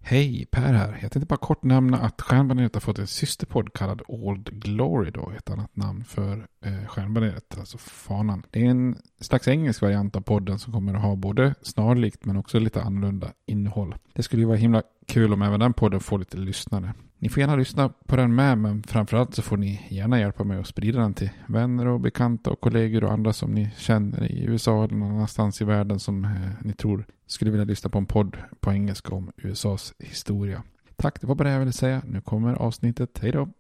Hej, Per här. Jag tänkte bara kort nämna att Stjärnbaneret har fått en systerpodd kallad Old Glory då, ett annat namn för Stjärnbaneret, alltså fanan. Det är en slags engelsk variant av podden som kommer att ha både snarlikt men också lite annorlunda innehåll. Det skulle ju vara himla kul om även den podden får lite lyssnare. Ni får gärna lyssna på den med, men framförallt så får ni gärna hjälpa mig att sprida den till vänner och bekanta och kollegor och andra som ni känner i USA eller någon annanstans i världen som ni tror skulle vilja lyssna på en podd på engelska om USAs historia. Tack, det var bara det jag ville säga. Nu kommer avsnittet. Hej då!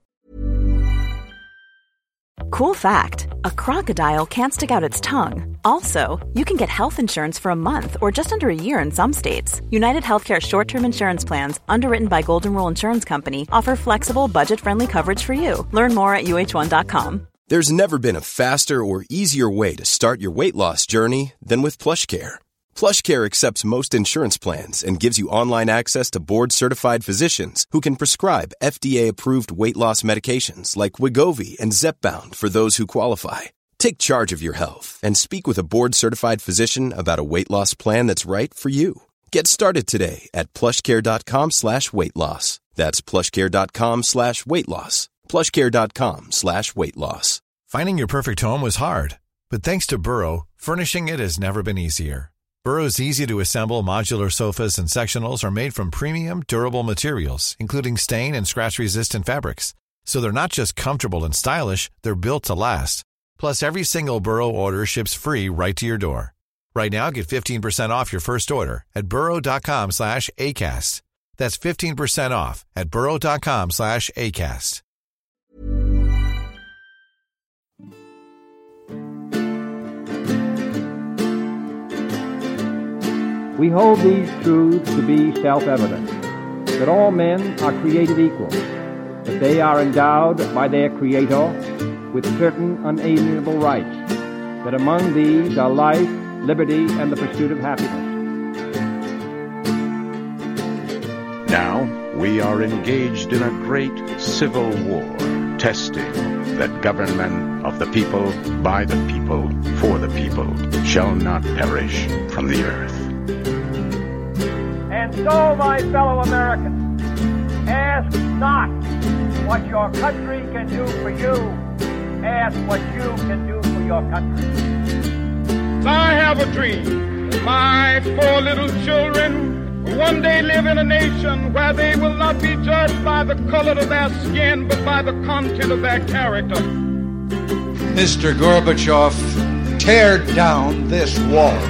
Cool fact, a crocodile can't stick out its tongue. Also, you can get health insurance for a month or just under a year in some states. United Healthcare short-term insurance plans, underwritten by Golden Rule Insurance Company, offer flexible, budget-friendly coverage for you. Learn more at uh1.com. There's never been a faster or easier way to start your weight loss journey than with PlushCare. PlushCare accepts most insurance plans and gives you online access to board-certified physicians who can prescribe FDA-approved weight loss medications like Wegovy and Zepbound for those who qualify. Take charge of your health and speak with a board-certified physician about a weight loss plan that's right for you. Get started today at plushcare.com/weightloss. That's plushcare.com/weightloss. plushcare.com/weightloss. Finding your perfect home was hard, but thanks to Burrow, furnishing it has never been easier. Burrow's easy-to-assemble modular sofas and sectionals are made from premium, durable materials, including stain and scratch-resistant fabrics. So they're not just comfortable and stylish, they're built to last. Plus, every single Burrow order ships free right to your door. Right now, get 15% off your first order at burrow.com/ACAST. That's 15% off at burrow.com/ACAST. We hold these truths to be self-evident, that all men are created equal, that they are endowed by their Creator with certain unalienable rights, that among these are life, liberty, and the pursuit of happiness. Now we are engaged in a great civil war, testing that government of the people, by the people, for the people, shall not perish from the earth. And so, my fellow Americans, ask not what your country can do for you. Ask what you can do for your country. I have a dream. My 4 little children will one day live in a nation where they will not be judged by the color of their skin, but by the content of their character. Mr. Gorbachev, tear down this wall.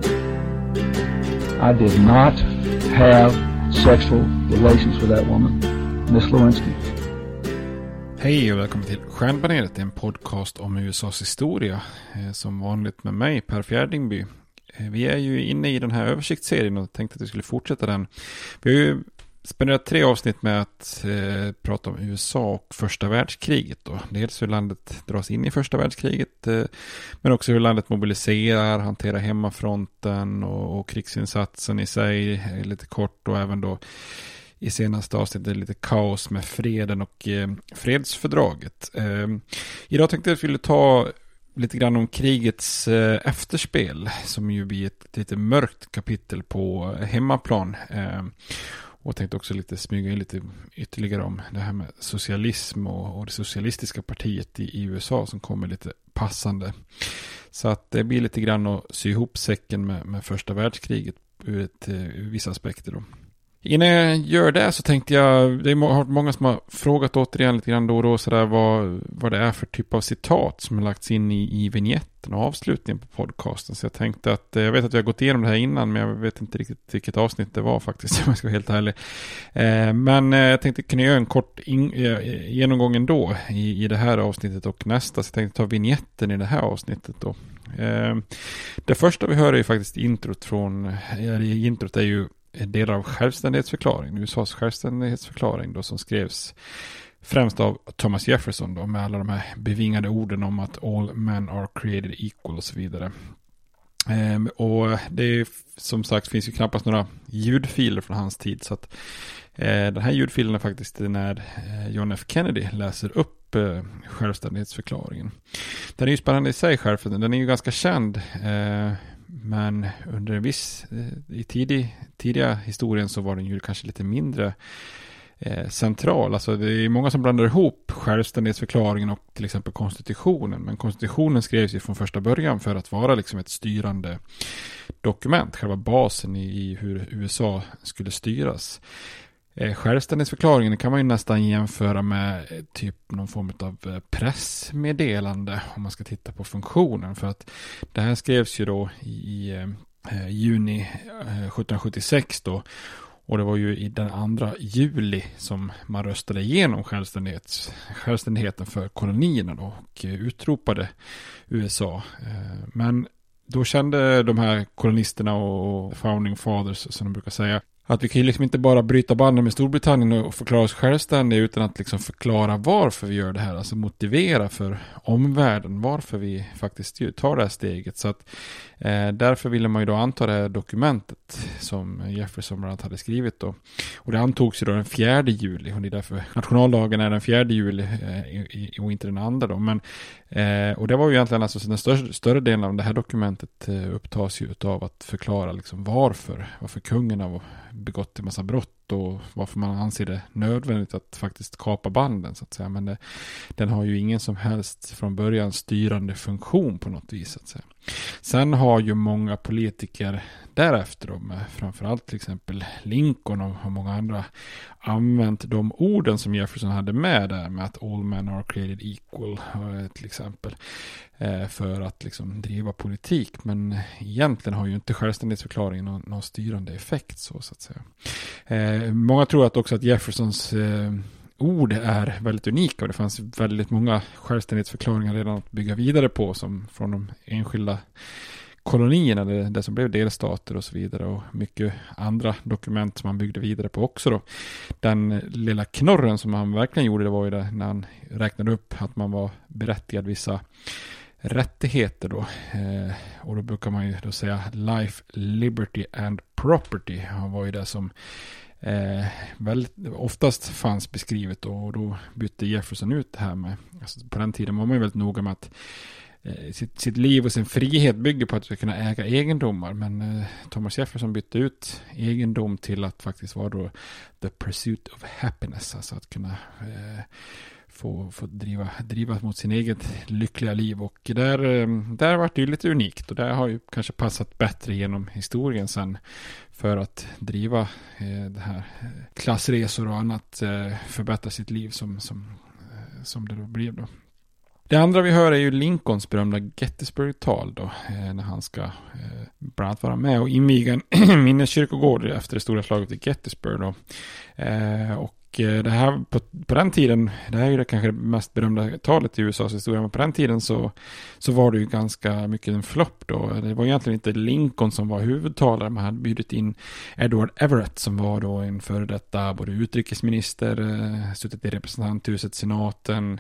I did not have sexual relations with that woman, Miss Lewinsky. Hej och välkommen till Stjärnbaneret, en podcast om USAs historia. Som vanligt med mig, Per Fjärdingby. Vi är ju inne i den här översiktsserien och tänkte att vi skulle fortsätta den. Vi har ju spenderat 3 avsnitt med att prata om USA och första världskriget då. Dels hur landet dras in i första världskriget, men också hur landet mobiliserar, hanterar hemmafronten och krigsinsatsen i sig lite kort, och även då i senaste avsnittet lite kaos med freden och fredsfördraget. Idag tänkte jag att vi skulle ta lite grann om krigets efterspel, som ju blir ett lite mörkt kapitel på hemmaplan. Och tänkte också lite smyga in lite ytterligare om det här med socialism och det socialistiska partiet i USA som kommer lite passande. Så att det blir lite grann att sy ihop säcken med första världskriget ur vissa aspekter då. Innan jag gör det så tänkte jag, det är många som har frågat återigen lite grann då och då sådär vad det är för typ av citat som har lagts in i vignetten och avslutningen på podcasten. Så jag tänkte att, jag vet att jag har gått igenom det här innan, men jag vet inte riktigt vilket avsnitt det var faktiskt, om jag ska vara helt ärlig. Men jag tänkte kunna göra en kort genomgång ändå i det här avsnittet och nästa. Så jag tänkte ta vignetten i det här avsnittet då. Det första vi hör är ju faktiskt introt är ju delar av självständighetsförklaringen, USAs självständighetsförklaring då, som skrevs främst av Thomas Jefferson då, med alla de här bevingade orden om att all men are created equal och så vidare. Och det är, som sagt, finns ju knappast några ljudfiler från hans tid, så att den här ljudfilen är faktiskt när John F. Kennedy läser upp självständighetsförklaringen. Den är ju spännande i sig själv, den är ju ganska känd, Men under en viss, i tidiga historien så var den ju kanske lite mindre central. Alltså det är många som blandar ihop självständighetsförklaringen och till exempel konstitutionen. Men konstitutionen skrevs ju från första början för att vara liksom ett styrande dokument. Själva basen i hur USA skulle styras. Självständighetsförklaringen kan man ju nästan jämföra med typ någon form av pressmeddelande om man ska titta på funktionen. För att det här skrevs ju då i juni 1776 då. Och det var ju i den 2 juli som man röstade igenom självständigheten för kolonierna då och utropade USA. Men då kände de här kolonisterna och founding fathers som de brukar säga att vi kan ju liksom inte bara bryta banden med Storbritannien och förklara oss självständiga utan att liksom förklara varför vi gör det här. Alltså motivera för omvärlden varför vi faktiskt tar det här steget. Så att därför ville man ju då anta det här dokumentet som Jefferson bland annat hade skrivit då. Och det antogs ju då den 4 juli och det är därför nationaldagen är den 4 juli och inte den 2 då. Men, och det var ju egentligen alltså den större delen av det här dokumentet upptas ju av att förklara liksom varför kungen har begått en massa brott och varför man anser det nödvändigt att faktiskt kapa banden så att säga. Men den har ju ingen som helst från början styrande funktion på något vis så att säga. Sen har ju många politiker därefter då, med framförallt till exempel Lincoln och många andra använt de orden som Jefferson hade med där med att all men are created equal till exempel för att liksom driva politik. Men egentligen har ju inte självständighetsförklaringen någon styrande effekt så att säga. Många tror att också att Jeffersons ord är väldigt unika och det fanns väldigt många självständighetsförklaringar redan att bygga vidare på som från de enskilda kolonierna, det som blev delstater och så vidare och mycket andra dokument som man byggde vidare på också då. Den lilla knorren som han verkligen gjorde det var ju det när han räknade upp att man var berättigad vissa rättigheter då. Och då brukar man ju då säga life, liberty and property. Han var ju det som väldigt oftast fanns beskrivet då, och då bytte Jefferson ut det här med, alltså på den tiden var man ju väldigt noga med att sitt liv och sin frihet bygger på att vi ska kunna äga egendomar, men Thomas Jefferson bytte ut egendom till att faktiskt vara då the pursuit of happiness, alltså att kunna få driva mot sin eget lyckliga liv, och där var det ju lite unikt och det har ju kanske passat bättre genom historien sen för att driva det här klassresor och annat, förbättra sitt liv som det då blev då. Det andra vi hör är ju Lincolns berömda Gettysburg-tal då, när han ska bland annat vara med och inviga en minneskyrkogård efter det stora slaget i Gettysburg då. Och det här på den tiden, det här är ju det kanske mest berömda talet i USAs historia, men på den tiden så var det ju ganska mycket en flopp då. Det var egentligen inte Lincoln som var huvudtalare, man hade bjudit in Edward Everett som var då en före detta både utrikesminister, suttit i representanthuset, senaten,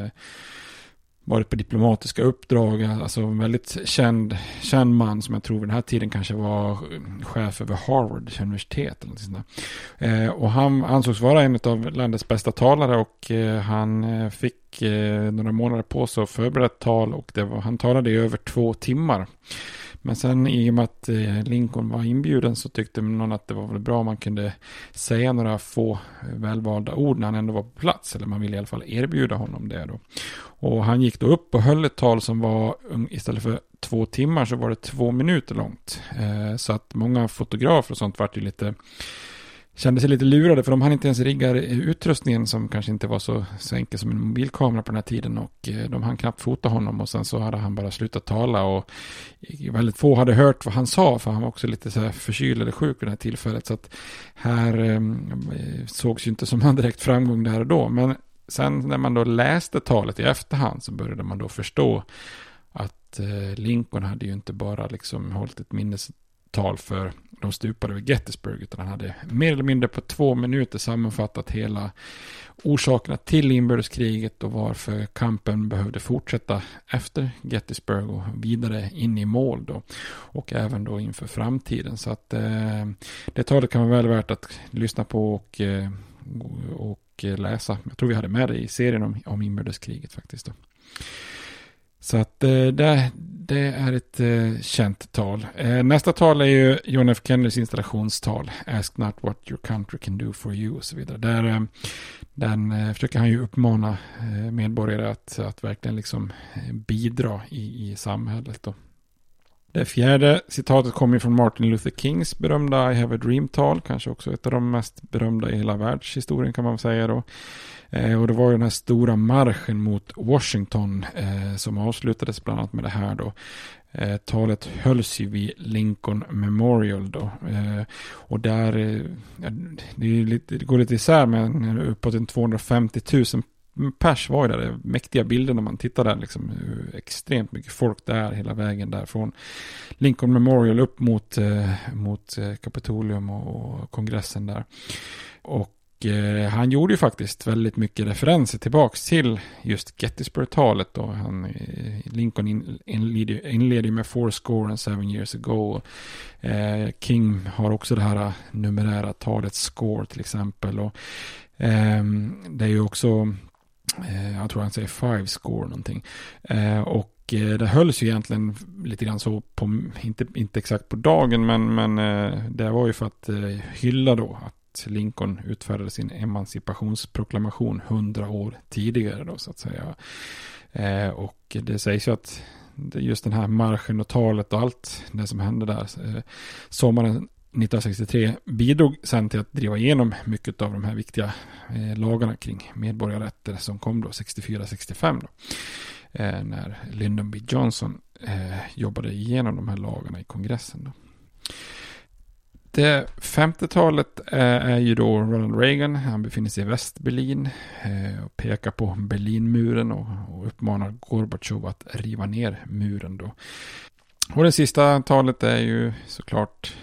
varit på diplomatiska uppdrag, alltså en väldigt känd man som jag tror vid den här tiden kanske var chef över Harvard universitet eller något sånt där. Och han ansågs vara en av landets bästa talare, och han fick några månader på sig att förbereda ett tal, och han talade i över 2 timmar. Men sen i och med att Lincoln var inbjuden så tyckte någon att det var väl bra om man kunde säga några få välvalda ord när han ändå var på plats. Eller man ville i alla fall erbjuda honom det då. Och han gick då upp och höll ett tal som var, istället för 2 timmar så var det 2 minuter långt. Så att många fotografer och sånt vart ju kände sig lite lurade, för de hann inte ens rigga utrustningen som kanske inte var så enkel som en mobilkamera på den här tiden, och de hann knappt fota honom, och sen så hade han bara slutat tala, och väldigt få hade hört vad han sa, för han var också lite så här förkyld eller sjuk vid det här tillfället, så att här sågs ju inte som en direkt framgång där och då. Men sen när man då läste talet i efterhand så började man då förstå att Lincoln hade ju inte bara liksom hållit ett minnestal för de stupade vid Gettysburg, utan han hade mer eller mindre på 2 minuter sammanfattat hela orsakerna till inbördeskriget och varför kampen behövde fortsätta efter Gettysburg och vidare in i mål då, och även då inför framtiden. Så att det talet kan vara väl värt att lyssna på och läsa. Jag tror vi hade med det i serien om inbördeskriget faktiskt då. Så att det är ett känt tal. Nästa tal är ju John F. Kennedys installationstal. Ask not what your country can do for you och så vidare. Den försöker han ju uppmana medborgare att verkligen liksom bidra i samhället då. Det fjärde citatet kommer från Martin Luther Kings berömda I have a dream-tal. Kanske också ett av de mest berömda i hela världshistorien kan man säga då. Och det var ju den här stora marschen mot Washington som avslutades bland annat med det här då. Talet hölls ju vid Lincoln Memorial då. Och där, det går lite isär, men uppåt 250 000 pers var ju där. Det är mäktiga bilder när man tittar där liksom, extremt mycket folk där hela vägen där från Lincoln Memorial upp mot Kapitolium och kongressen där. Och han gjorde ju faktiskt väldigt mycket referenser tillbaks till just Gettysburg-talet då. Lincoln inleder med 4 years ago. King har också det här numerära talet score till exempel. Och det är ju också, jag tror han säger 5 score någonting. Och det hölls ju egentligen lite grann så på, inte exakt på dagen, men det var ju för att hylla då att Lincoln utfärdade sin emancipationsproklamation 100 år tidigare då så att säga. Och det sägs ju att just den här marschen och talet och allt det som hände där sommaren 1963 bidrog sen till att driva igenom mycket av de här viktiga lagarna kring medborgarrätter som kom då 64-65 då. När Lyndon B. Johnson jobbade igenom de här lagarna i kongressen då. Det 50-talet är ju då Ronald Reagan. Han befinner sig i Västberlin och pekar på Berlinmuren och uppmanar Gorbachev att riva ner muren då. Och det sista talet är ju såklart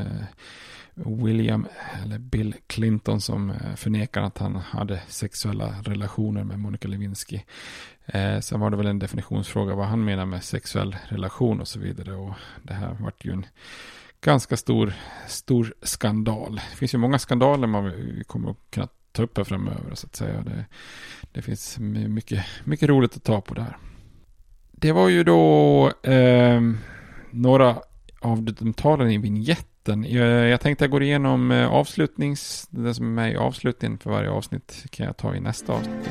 Bill Clinton som förnekar att han hade sexuella relationer med Monica Lewinsky. Sen var det väl en definitionsfråga vad han menar med sexuell relation och så vidare. Och det här var ju en ganska stor skandal. Det finns ju många skandaler man kommer att kunna ta upp här framöver så att säga. Det finns mycket roligt att ta på där. Det var ju då några av de talen i vignetten. Jag tänkte jag går igenom det som är med i avslutningen för varje avsnitt kan jag ta i nästa avsnitt.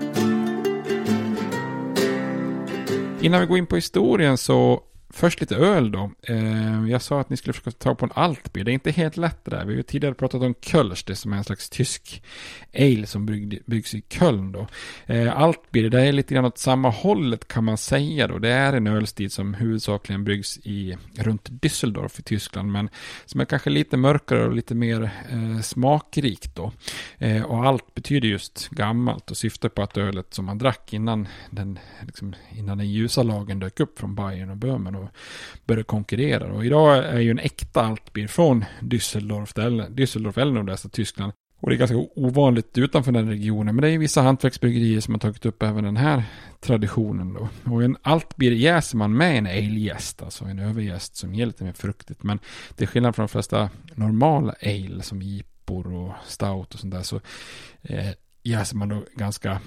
Innan vi går in på historien så först lite öl då. Jag sa att ni skulle försöka ta på en Altbier. Det är inte helt lätt det där. Vi har ju tidigare pratat om Kölsch, det som är en slags tysk ale som byggs i Köln då. Altbier, det är lite grann åt samma hållet kan man säga då. Det är en ölstil som huvudsakligen byggs runt Düsseldorf i Tyskland, men som är kanske lite mörkare och lite mer smakrikt då. Och allt betyder just gammalt och syftar på att ölet som man drack innan den ljusa lagen dök upp från Bayern och Böhmen och började konkurrera. Och idag är ju en äkta Altbier från Düsseldorf eller nordöstra Tyskland. Och det är ganska ovanligt utanför den regionen. Men det är vissa hantverksbryggerier som har tagit upp även den här traditionen då. Och en Altbier jäser man med en ale-jäst, alltså en överjäst som ger lite mer fruktigt. Men det är skillnad från de flesta normala ale som ipor och stout och sånt där, så jäser man då ganska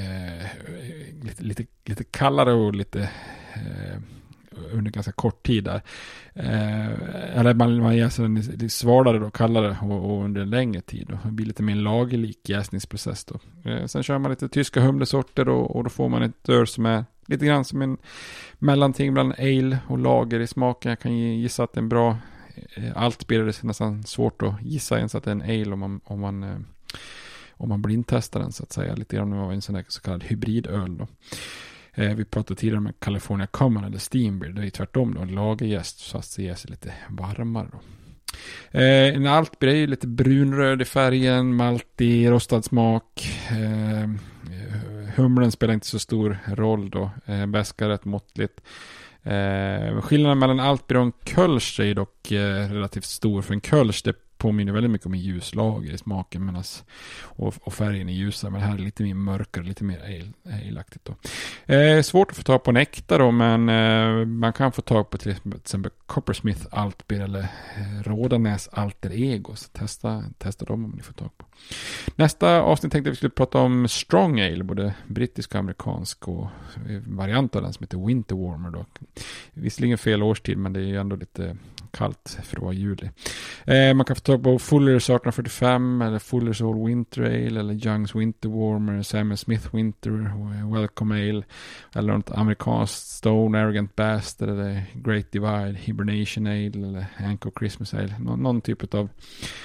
lite kallare och lite under ganska kort tid där. Eller man jäser den lite svalare då, kallare och under en längre tid då. Det blir lite mer en lagerlik jäsningsprocess då. Sen kör man lite tyska humlesorter och då får man ett öl som är lite grann som en mellanting bland ale och lager i smaken. Jag kan gissa att det är en bra Altbier. Det är nästan svårt att gissa ens att det är en ale om man blindtestar den så att säga. Lite grann av en sån där så kallad hybridöl då. Vi pratade tidigare om California Common eller Steam Beer. Det är tvärtom då, en lagerjäst så att det ger sig lite varmare då. En Altbier är ju lite brunröd i färgen, maltig, rostad smak. Humlen spelar inte så stor roll då. Bäskar rätt måttligt. Skillnaden mellan Altbier och en Kölsch är dock relativt stor. För en Kölsch, det påminner väldigt mycket om en ljuslager i smaken och färgen är ljusare, men här är lite mer mörkare, lite mer ale-aktigt då. Svårt att få tag på en äkta då, men man kan få tag på till exempel Coppersmith Altbier eller Rådanäs Alter Ego, så testa dem om ni får tag på. Nästa avsnitt tänkte vi skulle prata om Strong Ale, både brittisk och amerikansk, och variant av den som heter Winter Warmer då. Visserligen fel årstid, men det är ju ändå lite kallt för att vara juli. Man kan få tag på Fuller's 1845 eller Fuller's All Winter Ale eller Young's Winter Warmer, Samuel Smith Winter, Welcome Ale eller något amerikanskt Stone Arrogant Bastard eller Great Divide, Hibernation Ale eller Anchor Christmas Ale. Någon typ av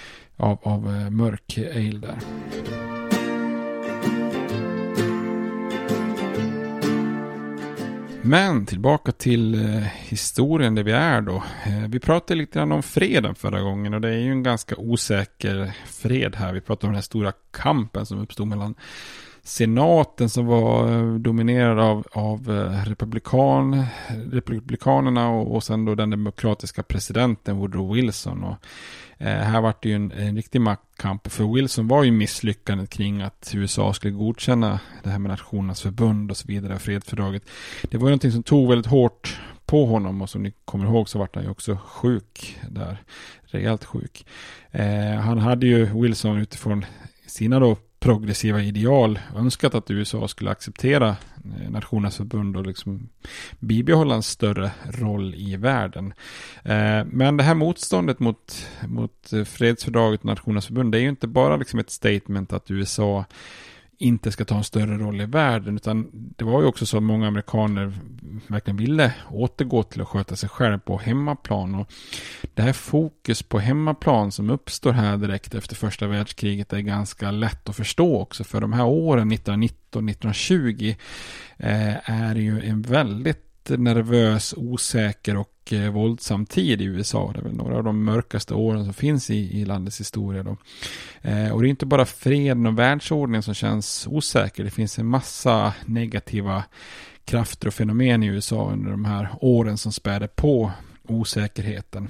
mörk ale där. Men tillbaka till historien där vi är då. Vi pratade lite grann om freden förra gången, och det är ju en ganska osäker fred här. Vi pratade om den här stora kampen som uppstod mellan senaten som var dominerad av republikanerna och sen då den demokratiska presidenten Woodrow Wilson. Och här var det ju en riktig maktkamp, för Wilson var ju misslyckandet kring att USA skulle godkänna det här med Nationernas förbund och så vidare, fredsfördraget. Det var ju någonting som tog väldigt hårt på honom, och som ni kommer ihåg så var han ju också sjuk där, rejält sjuk. Han hade ju Wilson utifrån sina då progressiva ideal önskat att USA skulle acceptera Nationernas förbund och liksom bibehålla en större roll i världen. Men det här motståndet mot fredsfördraget och Nationernas förbund, det är ju inte bara liksom ett statement att USA inte ska ta en större roll i världen, utan det var ju också så att många amerikaner verkligen ville återgå till att sköta sig själv på hemmaplan, och det här fokus på hemmaplan som uppstår här direkt efter första världskriget är ganska lätt att förstå också, för de här åren 1919-1920 är ju en väldigt nervös, osäker och våldsam tid i USA. Det är väl några av de mörkaste åren som finns i landets historia då. Och det är inte bara freden och världsordningen som känns osäker. Det finns en massa negativa krafter och fenomen i USA under de här åren som späder på osäkerheten.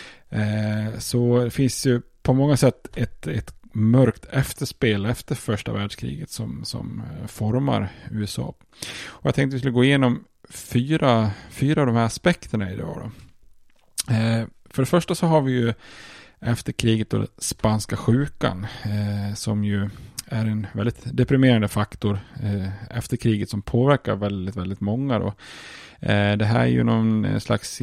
Så det finns ju på många sätt ett mörkt efterspel efter första världskriget som formar USA. Och jag tänkte att vi skulle gå igenom fyra av de här aspekterna idag då. För det första så har vi ju efter kriget då spanska sjukan, som ju är en väldigt deprimerande faktor efter kriget som påverkar väldigt, väldigt många då. Det här är ju någon slags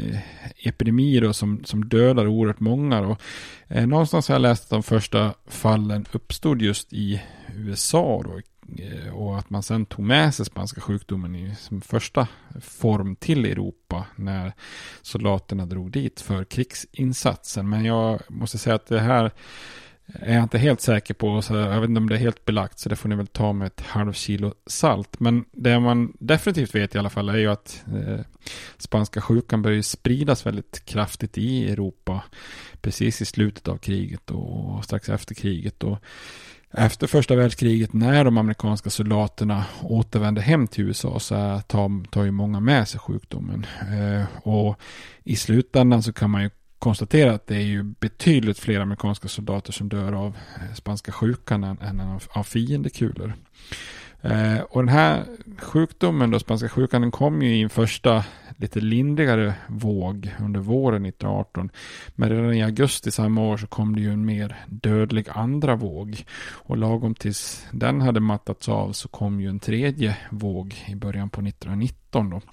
epidemi då som dödar oerhört många då. Någonstans har jag läst att de första fallen uppstod just i USA då, och att man sen tog med sig spanska sjukdomen som första form till Europa när soldaterna drog dit för krigsinsatsen. Men jag måste säga att det här är jag inte helt säker på, så jag vet inte om det är helt belagt, så det får ni väl ta med ett halvkilo salt. Men det man definitivt vet i alla fall är ju att spanska sjukan började spridas väldigt kraftigt i Europa precis i slutet av kriget och strax efter kriget. Och efter första världskriget, när de amerikanska soldaterna återvände hem till USA, så tar ju många med sig sjukdomen. Och i slutändan så kan man ju konstatera att det är ju betydligt fler amerikanska soldater som dör av spanska sjukan än av fiendekulor. Och den här sjukdomen då, spanska sjukan, den kom ju i en första lite lindrigare våg under våren 1918. Men redan i augusti samma år så kom det ju en mer dödlig andra våg. Och lagom tills den hade mattats av så kom ju en tredje våg i början på 1919 då.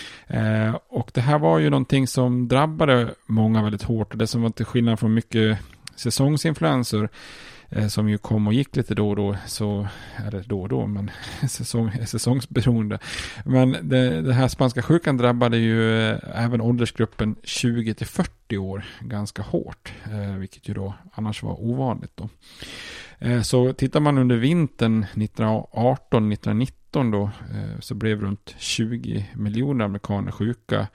Och det här var ju någonting som drabbade många väldigt hårt. Och det som var till skillnad från mycket säsongsinfluenser som ju kom och gick lite då och då, så, eller då och då, men säsongsberoende. Men det här spanska sjukan drabbade ju även åldersgruppen 20-40 år ganska hårt, vilket ju då annars var ovanligt då. Så tittar man under vintern 1918-1919 då, så blev runt 20 miljoner amerikaner sjuka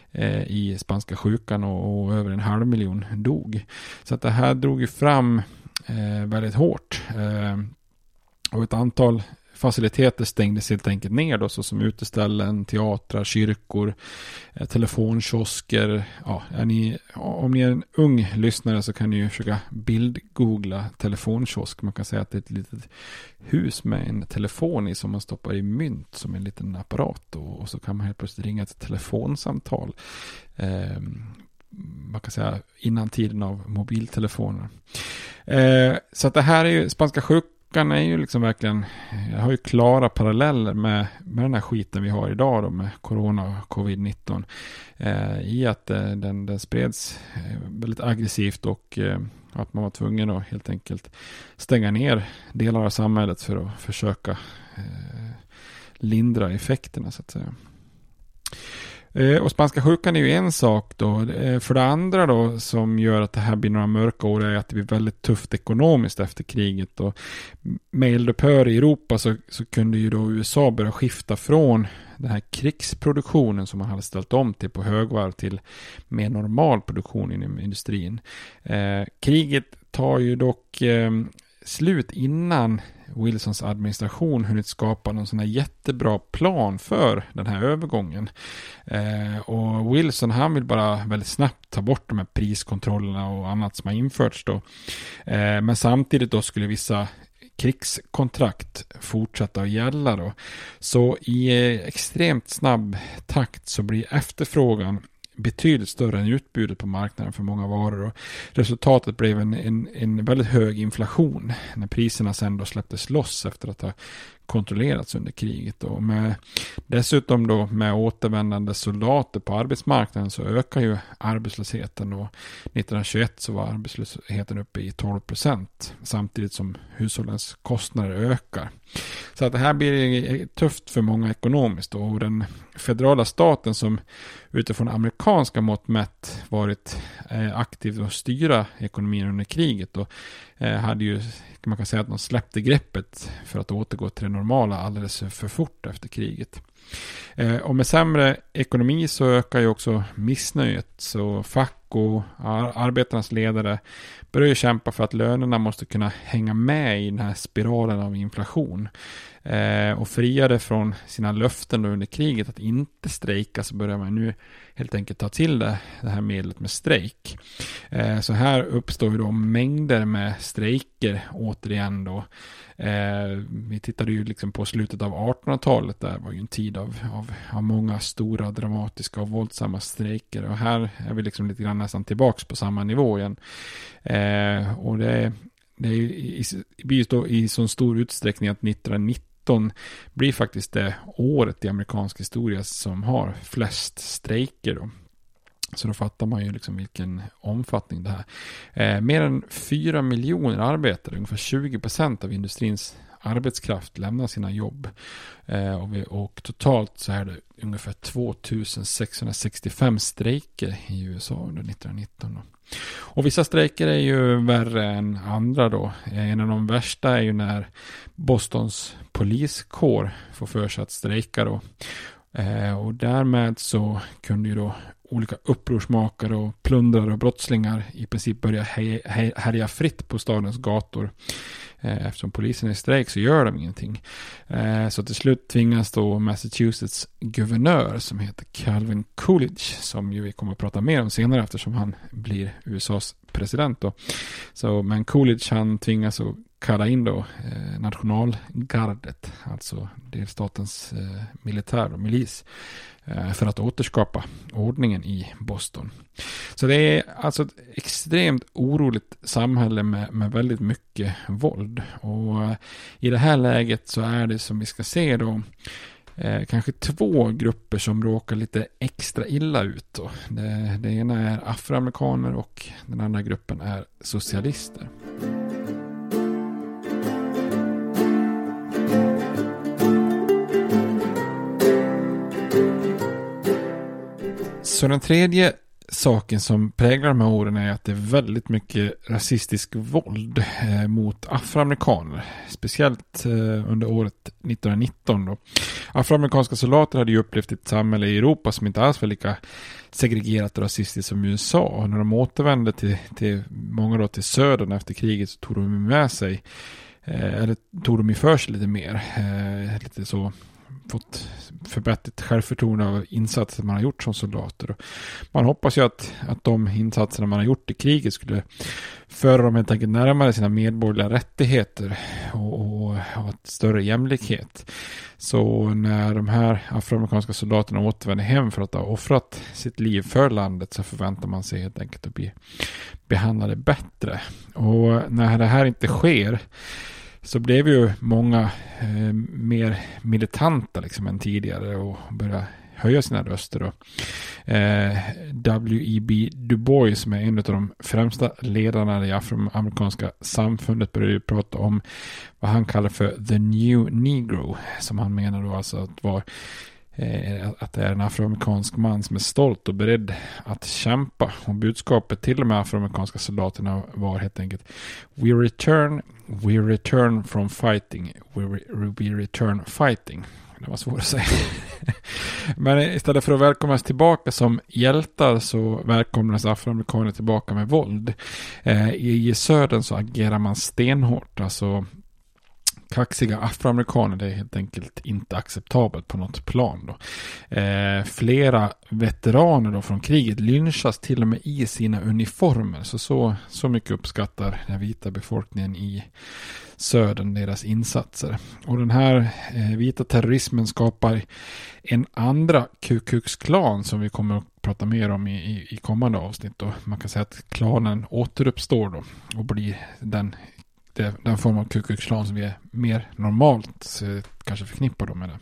i spanska sjukan, och över 500 000 dog. Så att det här drog ju fram väldigt hårt. Och ett antal faciliteter stängdes helt enkelt ner då, så som uteställen, teatrar, kyrkor, telefonkiosker. Ja, om ni är en ung lyssnare så kan ni ju försöka bildgoogla telefonkiosk. Man kan säga att det är ett litet hus med en telefon i som man stoppar i mynt som en liten apparat, och så kan man helt plötsligt ringa ett telefonsamtal. Man kan säga innan tiden av mobiltelefoner. Så att det här är ju, spanska sjukan är ju liksom verkligen, jag har ju klara paralleller med den här skiten vi har idag då, med corona och covid-19, i att den spreds väldigt aggressivt, och att man var tvungen att helt enkelt stänga ner delar av samhället för att försöka lindra effekterna, så att säga. Och spanska sjukan är ju en sak då. För det andra då, som gör att det här blir några mörka år, är att det blir väldigt tufft ekonomiskt efter kriget. Och med eldupphör i Europa så kunde ju då USA börja skifta från den här krigsproduktionen som man hade ställt om till på högvarv till mer normal produktion inom industrin. Kriget tar ju dock slut innan Wilsons administration hunnit skapa någon sån här jättebra plan för den här övergången. Och Wilson, han vill bara väldigt snabbt ta bort de här priskontrollerna och annat som har införts då. Men samtidigt då skulle vissa krigskontrakt fortsätta att gälla då. Så i extremt snabb takt så blir efterfrågan betydligt större än utbudet på marknaden för många varor, och resultatet blev en väldigt hög inflation när priserna sen då släpptes loss efter att ha kontrollerats under kriget. Och dessutom då med återvändande soldater på arbetsmarknaden så ökar ju arbetslösheten, och 1921 så var arbetslösheten uppe i 12% samtidigt som hushållens kostnader ökar. Så att det här blir tufft för många ekonomiskt, och den federala staten som utifrån amerikanska mått mätt varit aktiv att styra ekonomin under kriget, och hade ju, man kan säga att de släppte greppet för att återgå till det normala alldeles för fort efter kriget. Och med sämre ekonomi så ökar ju också missnöjet, så fack och arbetarnas ledare börjar kämpa för att lönerna måste kunna hänga med i den här spiralen av inflation. Och friade från sina löften under kriget att inte strejka, så börjar man nu helt enkelt ta till det här medlet med strejk. Så här uppstår ju då mängder med strejker återigen då. Vi tittade ju liksom på slutet av 1800-talet, där var ju en tid av många stora dramatiska och våldsamma strejker, och här är vi liksom lite grann nästan tillbaks på samma nivå igen. Och det blir då i så stor utsträckning att 1919 blir faktiskt det året i amerikansk historia som har flest strejker då. Så då fattar man ju liksom vilken omfattning det här. Mer än 4 miljoner arbetare, ungefär 20% av industrins arbetskraft lämnar sina jobb. Och totalt så är det ungefär 2665 strejker i USA under 1919 då. Och vissa strejker är ju värre än andra då. En av de värsta är ju när Bostons poliskår får för sig att strejka då. Och därmed så kunde ju då olika upprorsmakare och plundrare och brottslingar i princip börja härja fritt på stadens gator. Eftersom polisen är i strejk så gör de ingenting. Så till slut tvingas då Massachusetts guvernör som heter Calvin Coolidge, som ju vi kommer att prata mer om senare eftersom han blir USAs president då. Men Coolidge, han tvingas att kalla in då nationalgardet, alltså delstatens militär och milis, för att återskapa ordningen i Boston. Så det är alltså ett extremt oroligt samhälle med väldigt mycket våld. Och i det här läget så är det, som vi ska se då, kanske två grupper som råkar lite extra illa ut då. Det ena är afroamerikaner och den andra gruppen är socialister. Så den tredje saken som präglar de här åren är att det är väldigt mycket rasistisk våld mot afroamerikaner. Speciellt under året 1919 då. Afroamerikanska soldater hade ju upplevt ett samhälle i Europa som inte alls var lika segregerat och rasistiskt som USA. Och när de återvände till många då till södern efter kriget så tog de med sig eller tog de ju för sig lite mer. Lite så fått förbättrat självförtroende av insatser man har gjort som soldater. Och man hoppas ju att de insatserna man har gjort i kriget skulle föra dem helt enkelt närmare sina medborgerliga rättigheter och ha ett större jämlikhet. Så när de här afroamerikanska soldaterna återvänder hem för att ha offrat sitt liv för landet, så förväntar man sig helt enkelt att bli behandlade bättre. Och när det här inte sker, så blev ju många mer militanta liksom än tidigare och började höja sina röster. Då. W.E.B. Du Bois, som är en av de främsta ledarna i afroamerikanska samfundet, började prata om vad han kallar för the new negro, som han menar då alltså att det är en afroamerikansk man som är stolt och beredd att kämpa. Och budskapet till de afroamerikanska soldaterna var helt enkelt: We return from fighting, we return fighting. Det var svårt att säga. Men istället för att välkomnas tillbaka som hjältar, så välkomnas afroamerikaner tillbaka med våld. I södern så agerar man stenhårt. Alltså kaxiga afroamerikaner, det är helt enkelt inte acceptabelt på något plan då. Flera veteraner då från kriget lynchas till och med i sina uniformer. Så mycket uppskattar den vita befolkningen i södern deras insatser. Och den här vita terrorismen skapar en andra Ku Klux Klan som vi kommer att prata mer om i kommande avsnitt då. Man kan säga att klanen återuppstår då och blir den form av Ku Klux Klan som vi är mer normalt kanske förknippar då med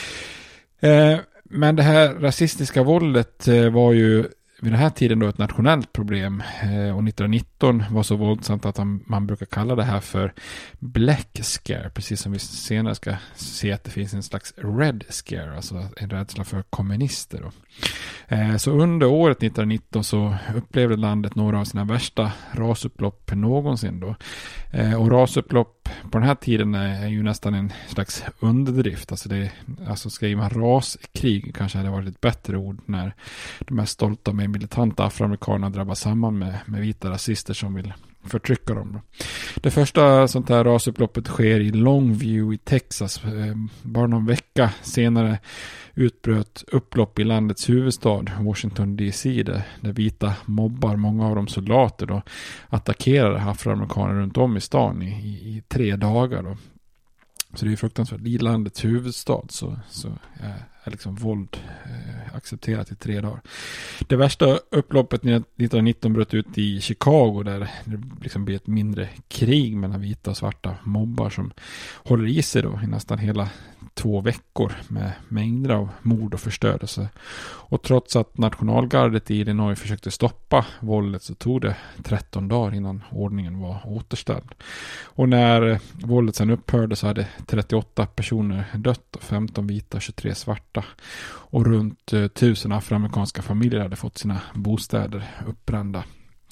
det. Men det här rasistiska våldet var ju vid den här tiden då ett nationellt problem, och 1919 var så våldsamt att man brukar kalla det här för Black Scare, precis som vi senare ska se att det finns en slags Red Scare, alltså en rädsla för kommunister då. Så under året 1919 så upplevde landet några av sina värsta rasupplopp någonsin då. Och rasupplopp på den här tiden är ju nästan en slags underdrift. Alltså skriver man raskrig kanske hade varit ett bättre ord när de här stolta med militanta afroamerikanerna drabbas samman med vita rasister som vill förtrycka dem då. Det första sånt här rasupploppet sker i Longview i Texas. Bara någon vecka senare utbröt upplopp i landets huvudstad Washington DC, där vita mobbar många av de soldater då attackerade afroamerikaner runt om i stan i 3 dagar då. Så det är fruktansvärt. I landets huvudstad så är liksom våld accepterat i 3 dagar. Det värsta upploppet 1919 bröt ut i Chicago, där det liksom blir ett mindre krig mellan vita och svarta mobbar som håller i sig då i nästan hela 2 veckor med mängder av mord och förstörelse. Och trots att nationalgardet i Illinois försökte stoppa våldet, så tog det 13 dagar innan ordningen var återställd. Och när våldet sedan upphörde så hade 38 personer dött, 15 vita och 23 svarta. Och runt 1000 afroamerikanska familjer hade fått sina bostäder uppbrända.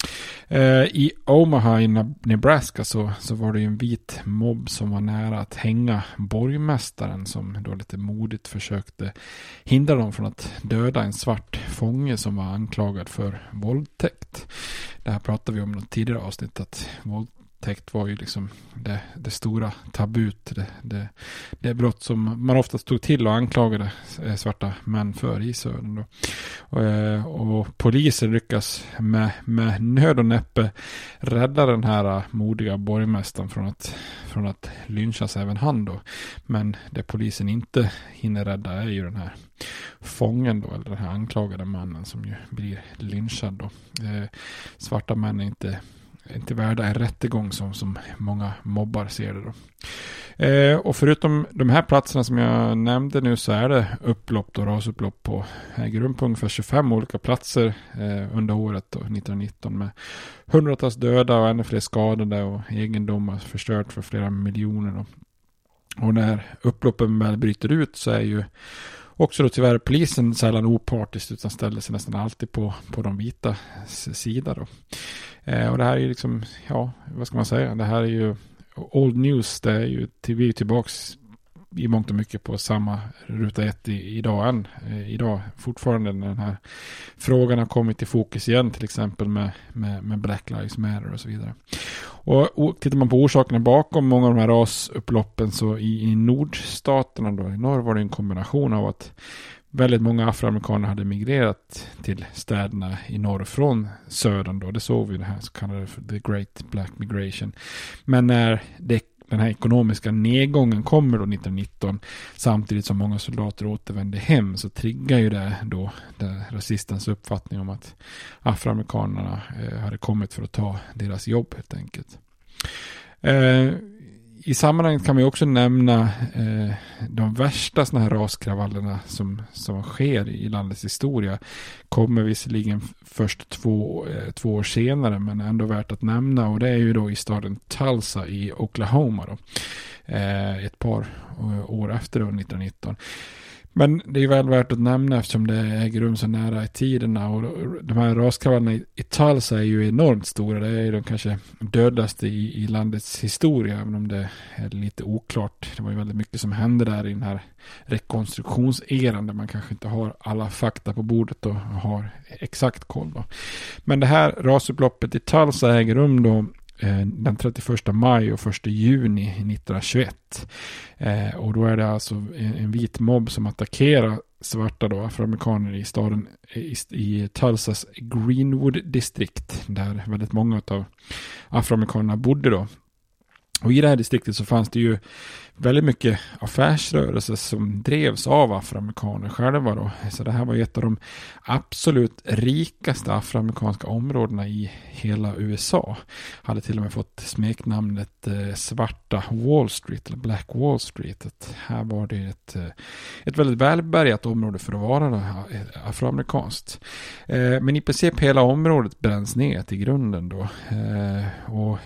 I Omaha i Nebraska så var det ju en vit mobb som var nära att hänga borgmästaren, som då lite modigt försökte hindra dem från att döda en svart fånge som var anklagad för våldtäkt. Det här pratade vi om i något tidigare avsnitt, att våldtäkt var ju liksom det stora tabut, det brott som man ofta stod till och anklagade svarta män för i södern då. Och polisen lyckas med nöd och näppe rädda den här modiga borgmästaren från att lynchas även han då. Men det polisen inte hinner rädda är ju den här fången då, eller den här anklagade mannen som ju blir lynchad då. Svarta män är inte värda en rättegång som många mobbar ser det då. Och förutom de här platserna som jag nämnde nu, så är det upplopp och rasupplopp på äger rum på ungefär 25 olika platser under året då, 1919, med hundratals döda och ännu fler skadade och egendomar förstört för flera miljoner då. Och när upploppen väl bryter ut så är ju också då tyvärr polisen sällan opartiskt, utan ställer sig nästan alltid på de vita sida då. Och det här är ju liksom, ja, vad ska man säga? Det här är ju old news, det är ju tillbaks i mångt och mycket på samma ruta 1 idag än. Idag fortfarande när den här frågan har kommit i fokus igen, till exempel med Black Lives Matter och så vidare. Och tittar man på orsakerna bakom många av de här rasupploppen, så i nordstaterna då, i norr var det en kombination av att väldigt många afroamerikaner hade migrerat till städerna i norr från södern då. Det såg vi, det här så kallade The Great Black Migration. Men när den här ekonomiska nedgången kommer då 1919, samtidigt som många soldater återvände hem, så triggar ju det då rasistens uppfattning om att afroamerikanerna hade kommit för att ta deras jobb helt enkelt. I sammanhanget kan vi också nämna de värsta såna här raskravallerna som sker i landets historia. Kommer visserligen först två år senare, men ändå värt att nämna. Och det är ju då i staden Tulsa i Oklahoma då. Ett par år efter då, 1919. Men det är väl värt att nämna eftersom det äger rum så nära i tiderna, och de här raskravallerna i Tulsa är ju enormt stora. Det är ju de kanske dödaste i landets historia, även om det är lite oklart. Det var ju väldigt mycket som hände där i den här rekonstruktionseran där man kanske inte har alla fakta på bordet och har exakt koll då. Men det här rasupploppet i Tulsa äger rum då den 31 maj och 1 juni 1921. Och då är det alltså en vit mobb som attackerar svarta då, afroamerikaner i staden i Tulsas Greenwood-distrikt, där väldigt många av afroamerikanerna bodde då. Och i det här distriktet så fanns det ju väldigt mycket affärsrörelser som drevs av afroamerikaner själva då. Så det här var ett av de absolut rikaste afroamerikanska områdena i hela USA. Hade till och med fått smeknamnet svarta Wall Street eller Black Wall Street. Här var det ett väldigt välbärgat område för att vara afroamerikanskt. Men i princip hela området bränns ner till grunden då. Och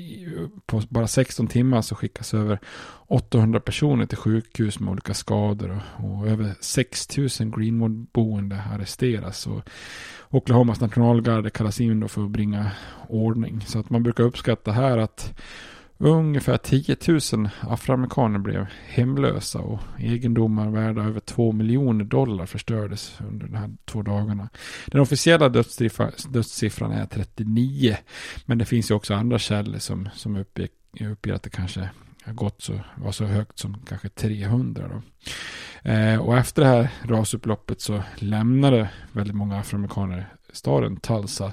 på bara 16 timmar så skickas över 800 personer till sjukhus med olika skador, och över 6 000 Greenwood-boende arresteras, och Oklahomas nationalgarde kallas in då för att bringa ordning. Så att man brukar uppskatta här att ungefär 10 000 afroamerikaner blev hemlösa, och egendomar värda över $2 miljoner förstördes under de här 2 dagarna. Den officiella dödssiffran är 39, men det finns ju också andra källor som uppger att det kanske var så högt som kanske 300 då. Och efter det här rasupploppet så lämnade väldigt många afroamerikaner staden Tulsa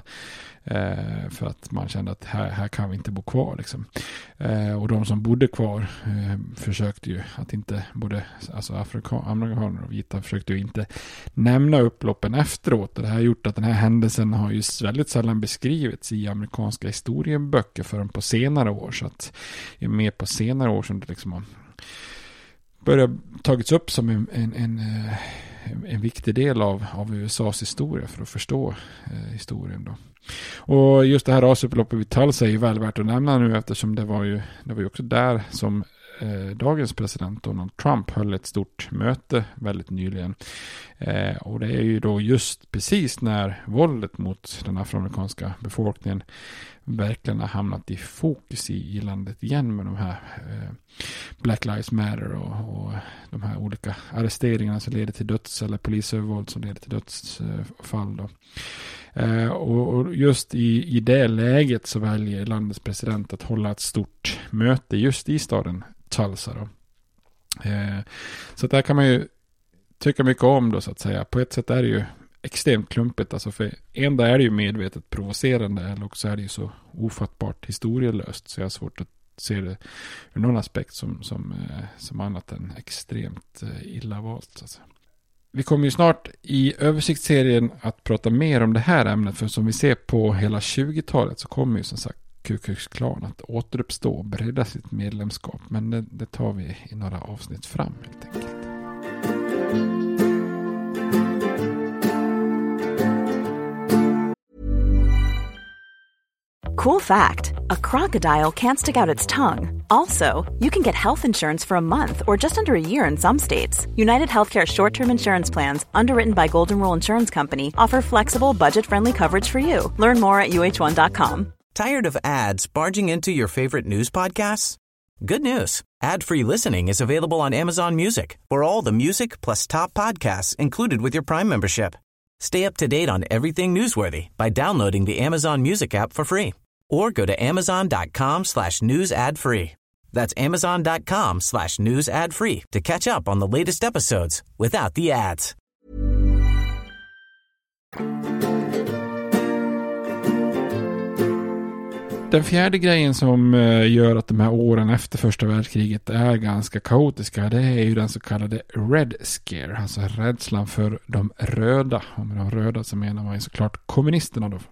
för att man kände att här kan vi inte bo kvar liksom. Och de som bodde kvar försökte ju att inte, både alltså amerikaner och vita försökte ju inte nämna upploppen efteråt. Och det här har gjort att den här händelsen har ju väldigt sällan beskrivits i amerikanska historieböcker förrän på senare år. Så att det är mer på senare år som det liksom har börjat tagits upp som en viktig del av USAs historia för att förstå historien då. Och just det här rasupploppet vid Tulsa är ju väl värt att nämna nu, eftersom det var ju också där som dagens president Donald Trump höll ett stort möte väldigt nyligen. Och det är ju då just precis när våldet mot den afroamerikanska befolkningen verkligen har hamnat i fokus i landet igen med de här Black Lives Matter och de här olika arresteringarna som leder till döds, eller polisövervåld som leder till dödsfall då. Och just i det läget så väljer landets president att hålla ett stort möte just i staden Tulsa då. Så där kan man ju tycka mycket om då, så att säga. På ett sätt är det ju extremt klumpigt, alltså, för enda är det ju medvetet provocerande, eller också är det ju så ofattbart historielöst, så jag har svårt att se det ur någon aspekt som annat än extremt illa valt, alltså. Vi kommer ju snart i översiktsserien att prata mer om det här ämnet, för som vi ser på hela 20-talet så kommer ju som sagt Ku Klux Klan att återuppstå och bredda sitt medlemskap, men det tar vi i några avsnitt fram helt enkelt. Cool fact, a crocodile can't stick out its tongue. Also, you can get health insurance for a month or just under a year in some states. United Healthcare short-term insurance plans, underwritten by Golden Rule Insurance Company, offer flexible, budget-friendly coverage for you. Learn more at uh1.com. Tired of ads barging into your favorite news podcasts? Good news. Ad-free listening is available on Amazon Music for all the music plus top podcasts included with your Prime membership. Stay up to date on everything newsworthy by downloading the Amazon Music app for free or go to amazon.com/news ad free. That's amazon.com/news ad free to catch up on the latest episodes without the ads. Den fjärde grejen som gör att de här åren efter första världskriget är ganska kaotiska, det är ju den så kallade Red Scare, alltså rädslan för de röda. Och med de röda så menar man ju såklart kommunisterna då.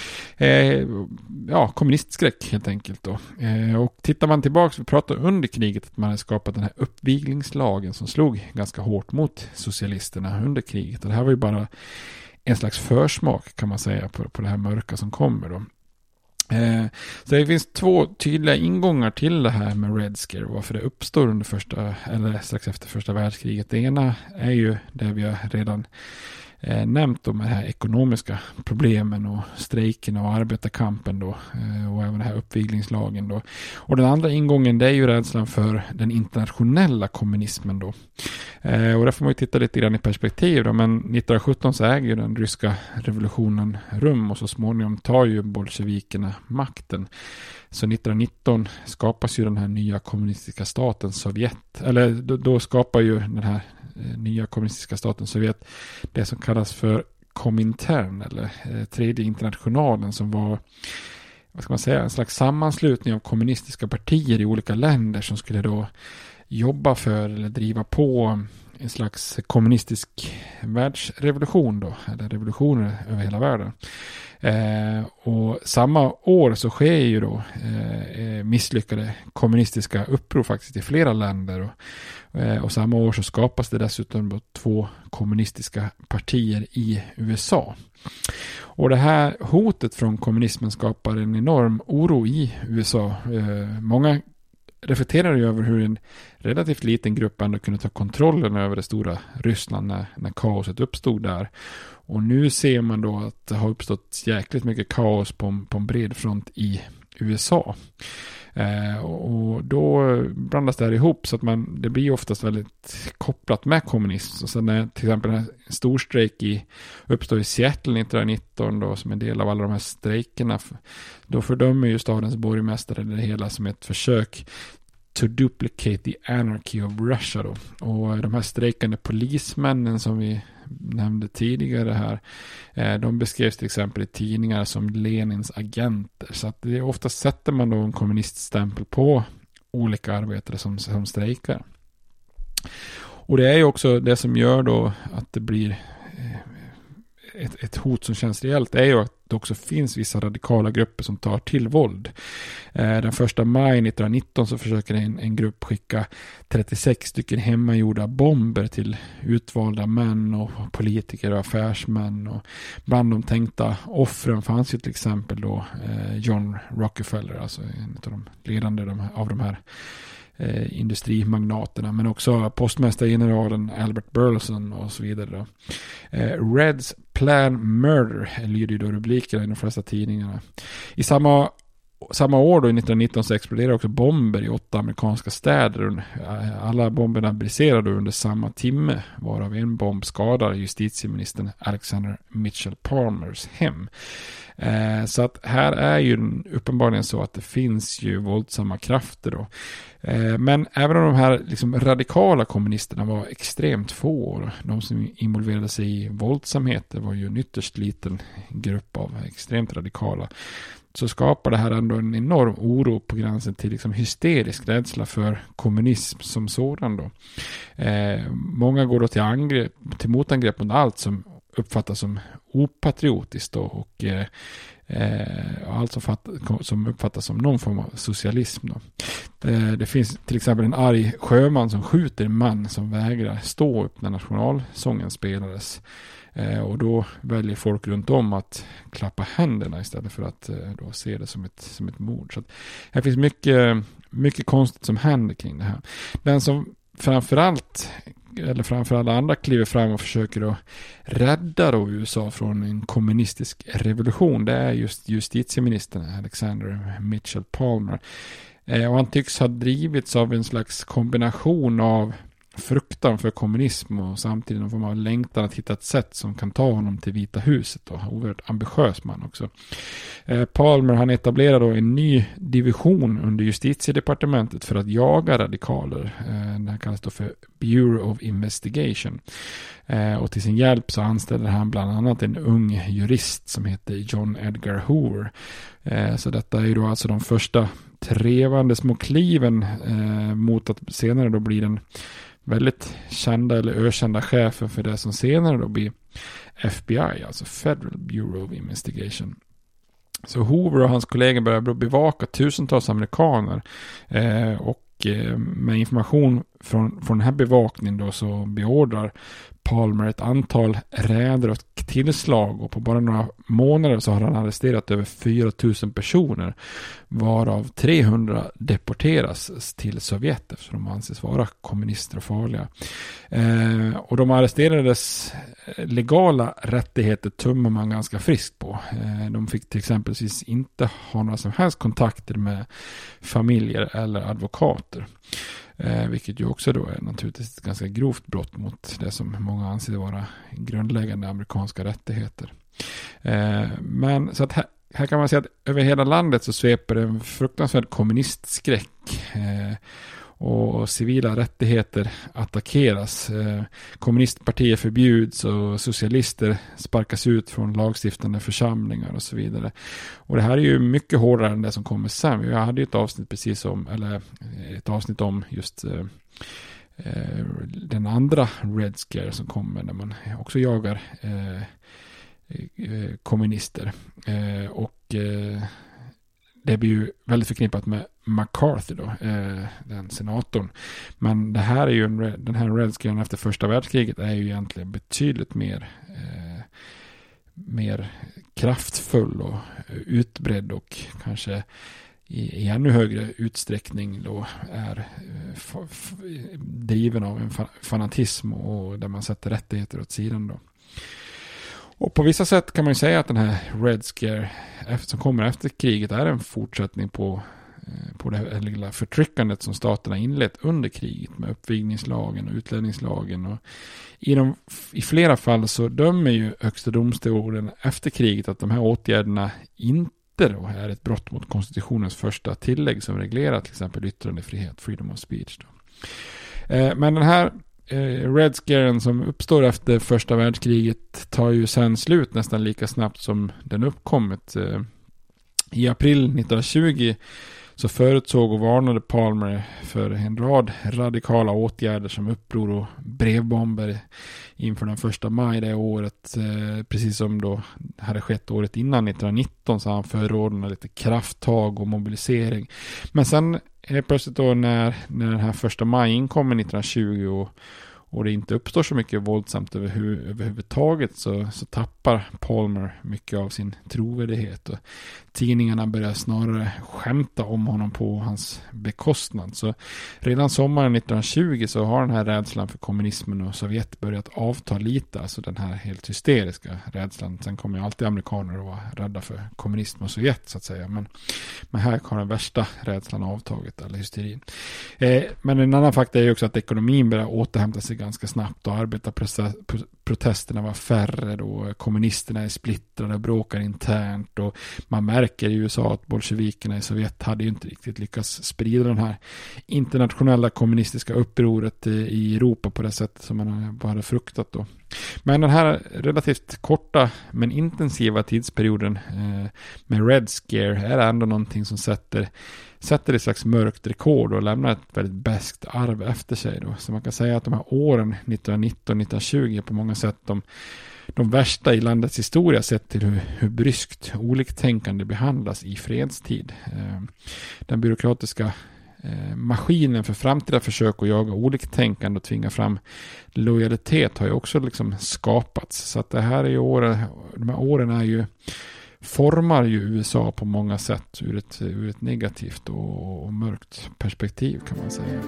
Kommunistskräck helt enkelt då. Och tittar man tillbaka, vi pratade under kriget att man hade skapat den här uppviglingslagen som slog ganska hårt mot socialisterna under kriget. Och det här var ju bara en slags försmak kan man säga på det här mörka som kommer då. Så det finns två tydliga ingångar till det här med Red Scare, varför det uppstår under strax efter första världskriget. Det ena är ju det vi har redan nämnt om de här ekonomiska problemen och strejkerna och arbetarkampen då, och även den här uppviglingslagen då. Och den andra ingången, det är ju rädslan för den internationella kommunismen då. Och där får man ju titta lite grann i perspektiv då, men 1917 så äger ju den ryska revolutionen rum och så småningom tar ju bolsjevikerna makten. Så 1919 skapas ju den här nya kommunistiska staten Sovjet, eller då skapar ju den här nya kommunistiska staten Sovjet det som kallas för Komintern eller tredje internationalen, som var, vad ska man säga, en slags sammanslutning av kommunistiska partier i olika länder som skulle då jobba för eller driva på en slags kommunistisk världsrevolution då, eller revolutioner över hela världen. Och samma år så sker ju då misslyckade kommunistiska uppror faktiskt i flera länder och samma år så skapas det dessutom 2 kommunistiska partier i USA. Och det här hotet från kommunismen skapar en enorm oro i USA. Många reflekterar ju över hur en relativt liten grupp ändå kunde ta kontrollen över det stora Ryssland när kaoset uppstod där. Och nu ser man då att det har uppstått jäkligt mycket kaos på en bred front i USA. Och då blandas det här ihop så att det blir oftast väldigt kopplat med kommunism. Och sen när till exempel en stor strejk uppstår i Seattle 1919 då, som en del av alla de här strejkerna, då fördömer ju stadens borgmästare det hela som ett försök to duplicate the anarchy of Russia då. Och de här strejkande polismännen som vi nämnde tidigare här, de beskrevs till exempel i tidningar som Lenins agenter. Så att det ofta sätter man då en kommuniststämpel på olika arbetare som strejkar. Och det är ju också det som gör då att det blir ett hot som känns reellt, är ju att det också finns vissa radikala grupper som tar till våld. Den 1 maj 1919 så försöker en grupp skicka 36 stycken hemmagjorda bomber till utvalda män och politiker och affärsmän, och bland de tänkta offren fanns ju till exempel då John Rockefeller, alltså en av de ledande av de här industrimagnaterna, men också postmästargeneralen Albert Burleson och så vidare då. Reds Plan Murder lyder ju då rubrikerna i de flesta tidningarna. I samma år då, i 1919, så exploderade också bomber i 8 amerikanska städer. Alla bomberna briserade under samma timme, varav en bomb skadade justitieministern Alexander Mitchell Palmers hem. Så att här är ju uppenbarligen så att det finns ju våldsamma krafter då. Men även om de här liksom radikala kommunisterna var extremt få, de som involverade sig i våldsamheter var ju en ytterst liten grupp av extremt radikala, så skapar det här ändå en enorm oro på gränsen till liksom hysterisk rädsla för kommunism som sådan då. Många går då till motangrepp mot allt som uppfattas som opatriotiskt då, och allt som uppfattas som någon form av socialism då. Det finns till exempel en arg sjöman som skjuter en man som vägrar stå upp när nationalsången spelades. Och då väljer folk runt om att klappa händerna istället för att då se det som ett mord. Så att här finns mycket konstigt som händer kring det här. Den som framför alla andra kliver fram och försöker att rädda då USA från en kommunistisk revolution, det är just justitieministern Alexander Mitchell Palmer. Och han tycks ha drivits av en slags kombination av fruktan för kommunism och samtidigt någon form av längtan att hitta ett sätt som kan ta honom till Vita huset. Och oerhört ambitiös man också. Palmer, han etablerade då en ny division under justitiedepartementet för att jaga radikaler. Det kallas då för Bureau of Investigation. Och till sin hjälp så anställde han bland annat en ung jurist som heter John Edgar Hoover. Så detta är ju då alltså de första trevande små kliven mot att senare då blir den väldigt kända eller ökända chefen för det som senare då blir FBI, alltså Federal Bureau of Investigation. Så Hoover och hans kollegor började bevaka tusentals amerikaner och med information från den här bevakningen då så beordrar Palmer ett antal räder och tillslag, och på bara några månader så har han arresterat över 4 000 personer, varav 300 deporteras till Sovjet eftersom de anses vara kommunister och farliga. Och de arresterades legala rättigheter tummar man ganska friskt på. De fick till exempel inte ha några som helst kontakter med familjer eller advokater. Vilket ju också då är naturligtvis ett ganska grovt brott mot det som många anser vara grundläggande amerikanska rättigheter. Men så att här kan man säga att över hela landet så sveper en fruktansvärd kommunistskräck och civila rättigheter attackeras. Kommunistpartier förbjuds och socialister sparkas ut från lagstiftande församlingar och så vidare. Och det här är ju mycket hårdare än det som kommer sen. Jag hade ju ett avsnitt om just den andra Red Scare som kommer när man också jagar kommunister. Det blir ju väldigt förknippat med McCarthy då, den senatorn. Men det här är ju den här Red Scare efter första världskriget är ju egentligen betydligt mer kraftfull och utbredd och kanske i ännu högre utsträckning då är driven av en fanatism och där man sätter rättigheter åt sidan då. Och på vissa sätt kan man ju säga att den här Red Scare som kommer efter kriget är en fortsättning på det lilla förtryckandet som staterna inlett under kriget med uppvigningslagen och utlänningslagen. Och i flera fall så dömer ju högsta domstolen efter kriget att de här åtgärderna inte då är ett brott mot konstitutionens första tillägg som reglerar till exempel yttrandefrihet, freedom of speech då. Men den här Red Scaren som uppstår efter första världskriget tar ju sen slut nästan lika snabbt som den uppkommit. I april 1920 så förutsåg och varnade Palmer för en rad radikala åtgärder som uppror och brevbomber inför den 1 maj det året. Precis som då hade skett året innan 1919 så han förordnade lite krafttag och mobilisering. Men sen plötsligt då när den här 1 maj inkommer 1920 och det inte uppstår så mycket våldsamt överhuvudtaget så tappar Palmer mycket av sin trovärdighet. Och tidningarna börjar snarare skämta om honom på hans bekostnad. Så redan sommaren 1920 så har den här rädslan för kommunismen och Sovjet börjat avta lite. Alltså den här helt hysteriska rädslan. Sen kommer ju alltid amerikaner att vara rädda för kommunism och Sovjet så att säga. Men här har den värsta rädslan avtagit, eller hysterin. Men en annan faktor är ju också att ekonomin börjar återhämta sig ganska snabbt och arbetarprotesterna var färre då, kommunisterna är splittrade och bråkar internt och man märker i USA att bolsjevikerna i Sovjet hade ju inte riktigt lyckats sprida den här internationella kommunistiska upproret i Europa på det sätt som man hade fruktat då. Men den här relativt korta men intensiva tidsperioden med Red Scare är ändå någonting som sätter ett slags mörkt rekord och lämnar ett väldigt beskt arv efter sig då. Så man kan säga att de här åren 1919-1920 på många sätt de värsta i landets historia sett till hur bryskt oliktänkande behandlas i fredstid. Den byråkratiska maskinen för framtida försök att jaga oliktänkande och tvinga fram lojalitet har ju också liksom skapats. Så att det här är de här åren är ju formar ju USA på många sätt ur ett negativt och mörkt perspektiv kan man säga.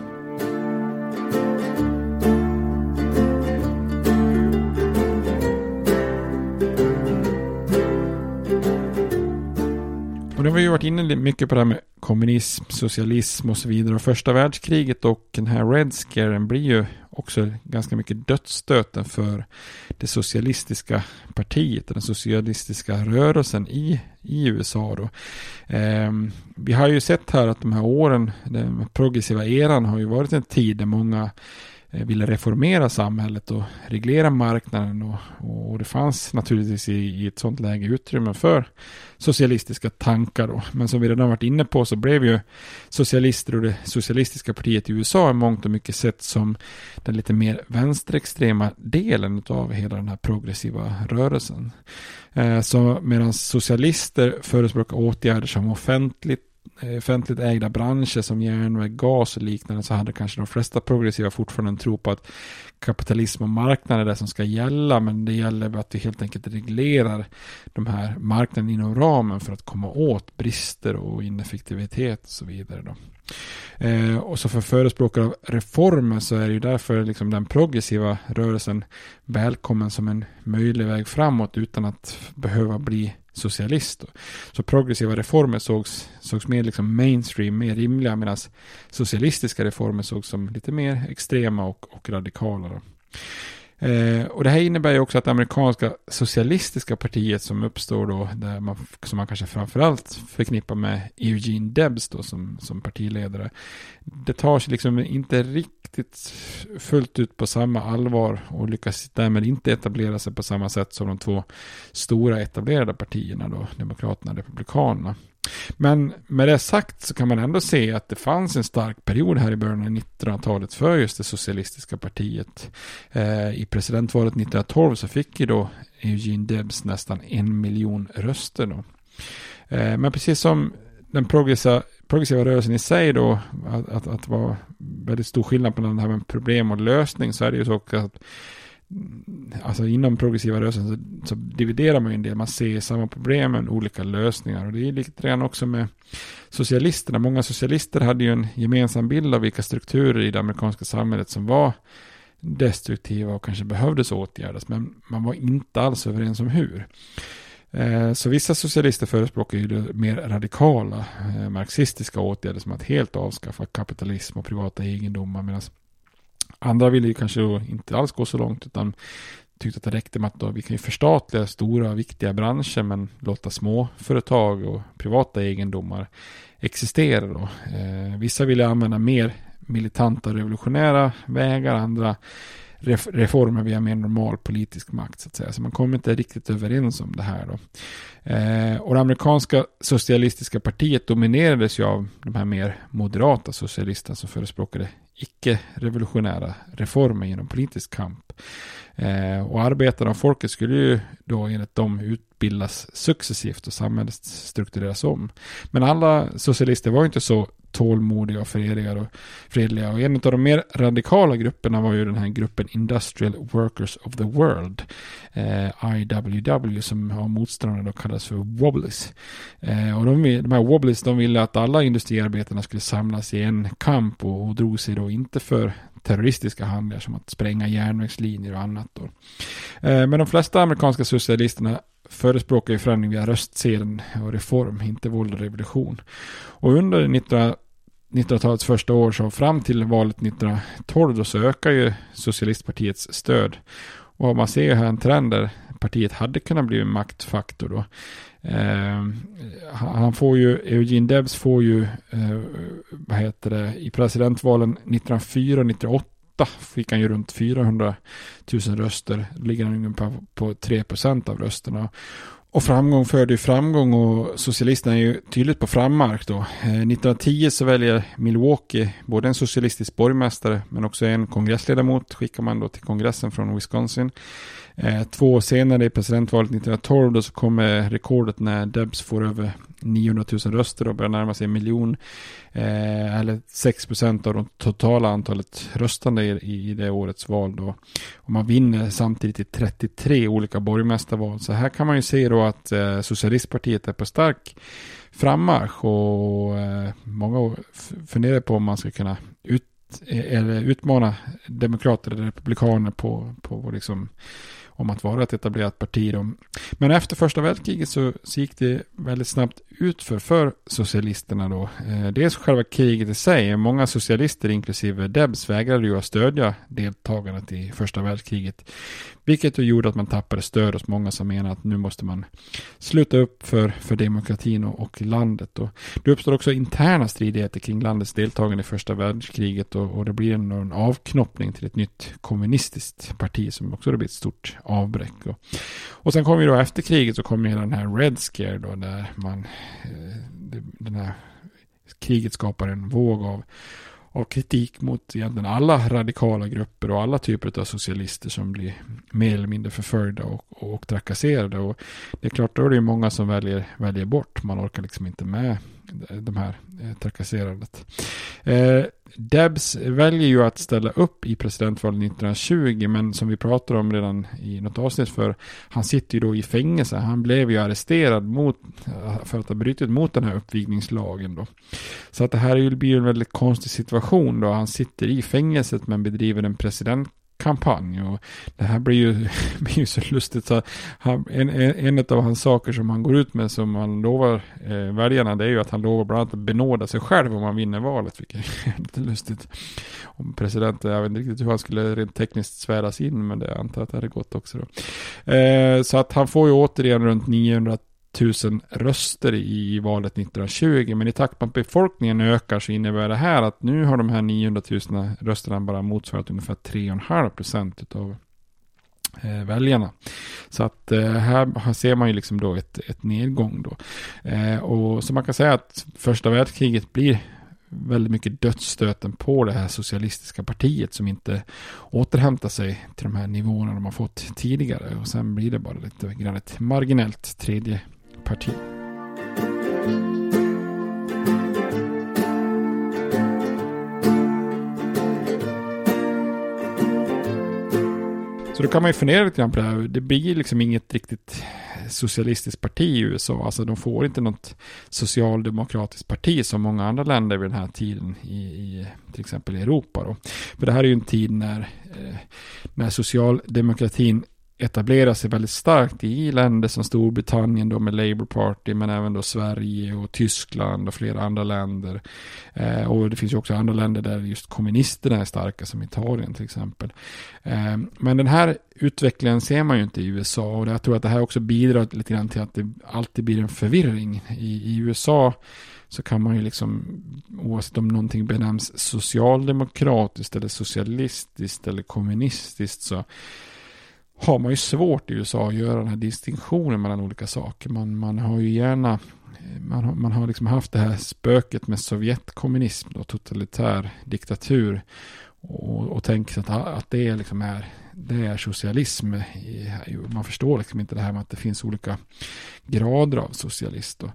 Och nu har vi ju varit inne mycket på det här med kommunism, socialism och så vidare. Och första världskriget och den här Red Scaren blir ju också ganska mycket dödsstöten för det socialistiska partiet och den socialistiska rörelsen i USA då. Vi har ju sett här att de här åren, den progressiva eran har ju varit en tid där många ville reformera samhället och reglera marknaden och det fanns naturligtvis i ett sådant läge utrymme för socialistiska tankar då. Men som vi redan varit inne på så blev ju socialister och det socialistiska partiet i USA i mångt och mycket sett som den lite mer vänsterextrema delen av hela den här progressiva rörelsen. Så medan socialister förespråkar åtgärder som offentligt ägda branscher som järnväg, gas och liknande, så hade kanske de flesta progressiva fortfarande en tro på att kapitalism och marknad är det som ska gälla, men det gäller att vi helt enkelt reglerar de här marknaden inom ramen för att komma åt brister och ineffektivitet och så vidare då. Och så för förespråkare av reformer så är det ju därför liksom den progressiva rörelsen välkommen som en möjlig väg framåt utan att behöva bli socialist. Så progressiva reformer sågs mer liksom mainstream, mer rimliga, medan socialistiska reformer sågs som lite mer extrema och radikala då. Och det här innebär ju också att det amerikanska socialistiska partiet som uppstår då, som man kanske framförallt förknippar med Eugene Debs då som partiledare, det tar sig liksom inte riktigt fullt ut på samma allvar och lyckas därmed inte etablera sig på samma sätt som de två stora etablerade partierna då, Demokraterna och Republikanerna. Men med det sagt så kan man ändå se att det fanns en stark period här i början av 1900-talet för just det socialistiska partiet. I presidentvalet 1912 så fick ju då Eugene Debs nästan 1 miljon röster då. Men precis som den progressiva rörelsen i sig då, att det var väldigt stor skillnad på den här med problem och lösning, så är det ju så att alltså inom progressiva rörelsen så dividerar man ju en del. Man ser samma problem med olika lösningar, och det är lite grann också med socialisterna. Många socialister hade ju en gemensam bild av vilka strukturer i det amerikanska samhället som var destruktiva och kanske behövdes åtgärdas, men man var inte alls överens om hur. Så vissa socialister förespråkar ju mer radikala marxistiska åtgärder som att helt avskaffa kapitalism och privata egendomar, medan andra ville ju kanske inte alls gå så långt utan tyckte att det räckte med att då vi kan ju förstatliga stora och viktiga branscher men låta små företag och privata egendomar existera då. Vissa ville använda mer militanta och revolutionära vägar, andra reformer via mer normal politisk makt så att säga. Så man kommer inte riktigt överens om det här då. Och det amerikanska socialistiska partiet dominerades ju av de här mer moderata socialisterna som förespråkade icke-revolutionära reformer genom politisk kamp. Och arbetarna och folket skulle ju då enligt dem utbildas successivt och samhället struktureras om. Men alla socialister var ju inte så tålmodiga och fredliga. Och en av de mer radikala grupperna var ju den här gruppen Industrial Workers of the World, IWW, som har motståndare då kallas för Wobblies. Och de här Wobblies, de ville att alla industriarbetarna skulle samlas i en kamp och drog sig då inte för terroristiska handlingar som att spränga järnvägslinjer och annat då. Men de flesta amerikanska socialisterna förespråkar ju förändring via röstsedeln och reform, inte våld och revolution. Och under 1900-talets första år så fram till valet 1912 då så ökar ju socialistpartiets stöd. Och man ser ju här en trend där partiet hade kunnat bli en maktfaktor då. Eugene Debs får ju i presidentvalen 1904 och 1908 fick han ju runt 400 000 röster. Ligger han ungefär på 3% av rösterna. Och framgång föder ju framgång, och socialisterna är ju tydligt på frammark då. 1910 så väljer Milwaukee både en socialistisk borgmästare men också en kongressledamot, skickar man då till kongressen från Wisconsin. 2 år senare i presidentvalet 1912 då så kommer rekordet när Debs får över 900 000 röster och börjar närma sig 1 miljon, eller 6% av de totala antalet röstande i det årets val då. Och man vinner samtidigt i 33 olika borgmästarval. Så här kan man ju se då att socialistpartiet är på stark frammarsch, och många funderar på om man ska kunna utmana demokrater eller republikaner på liksom om att vara ett etablerat parti då. Men efter första världskriget så gick det väldigt snabbt ut för socialisterna då. Dels själva kriget i sig. Många socialister inklusive Debs vägrade ju att stödja deltagandet i första världskriget. Vilket ju gjorde att man tappade stöd hos många som menar att nu måste man sluta upp för demokratin och landet. Och det uppstår också interna stridigheter kring landets deltagande i första världskriget och det blir en avknoppning till ett nytt kommunistiskt parti som också har blivit ett stort avbräck. Och sen kommer ju då efter kriget så kommer hela den här Red Scare då, där den här kriget skapar en våg av kritik mot egentligen alla radikala grupper och alla typer av socialister som blir mer eller mindre förföljda och trakasserade. Och det är klart, då är det ju många som väljer bort. Man orkar liksom inte med de här trakasserandet. Debs väljer ju att ställa upp i presidentvalet 1920, men som vi pratade om redan i något avsnitt för, han sitter ju då i fängelse. Han blev ju arresterad för att ha brutit mot den här uppvigningslagen då. Så att det här blir en väldigt konstig situation då. Han sitter i fängelset men bedriver en presidentkampanj och det här blir ju så lustigt så en av hans saker som han går ut med som han lovar väljarna, det är ju att han lovar bland annat att benåda sig själv om han vinner valet, vilket är lite lustigt. Om presidenten, jag vet inte riktigt hur han skulle rent tekniskt sväras in, men det antar att det hade gått också då. Så att han får ju återigen runt 900 000 röster i valet 1920, men i takt med att befolkningen ökar så innebär det här att nu har de här 900 000 rösterna bara motsvarat ungefär 3,5% av väljarna. Så att här ser man ju liksom då ett nedgång då. Och så man kan säga att första världskriget blir väldigt mycket dödsstöten på det här socialistiska partiet som inte återhämtar sig till de här nivåerna de har fått tidigare, och sen blir det bara lite grann ett marginellt tredje parti. Så då kan man ju fundera lite grann på det här. Det blir liksom inget riktigt socialistiskt parti i USA. Alltså de får inte något socialdemokratiskt parti som många andra länder vid den här tiden i till exempel i Europa då. För det här är ju en tid när socialdemokratin etablerar sig väldigt starkt i länder som Storbritannien då med Labour Party, men även då Sverige och Tyskland och flera andra länder. Och det finns ju också andra länder där just kommunisterna är starka, som Italien till exempel. Men den här utvecklingen ser man ju inte i USA, och jag tror att det här också bidrar lite grann till att det alltid blir en förvirring. I USA så kan man ju liksom, oavsett om någonting benämns socialdemokratiskt eller socialistiskt eller kommunistiskt, så har man ju svårt i USA att göra den här distinktionen mellan olika saker. Man har ju gärna, man har liksom haft det här spöket med sovjetkommunism och totalitär diktatur och tänker att det är liksom det är socialism. Man förstår liksom inte det här med att det finns olika grader av socialist.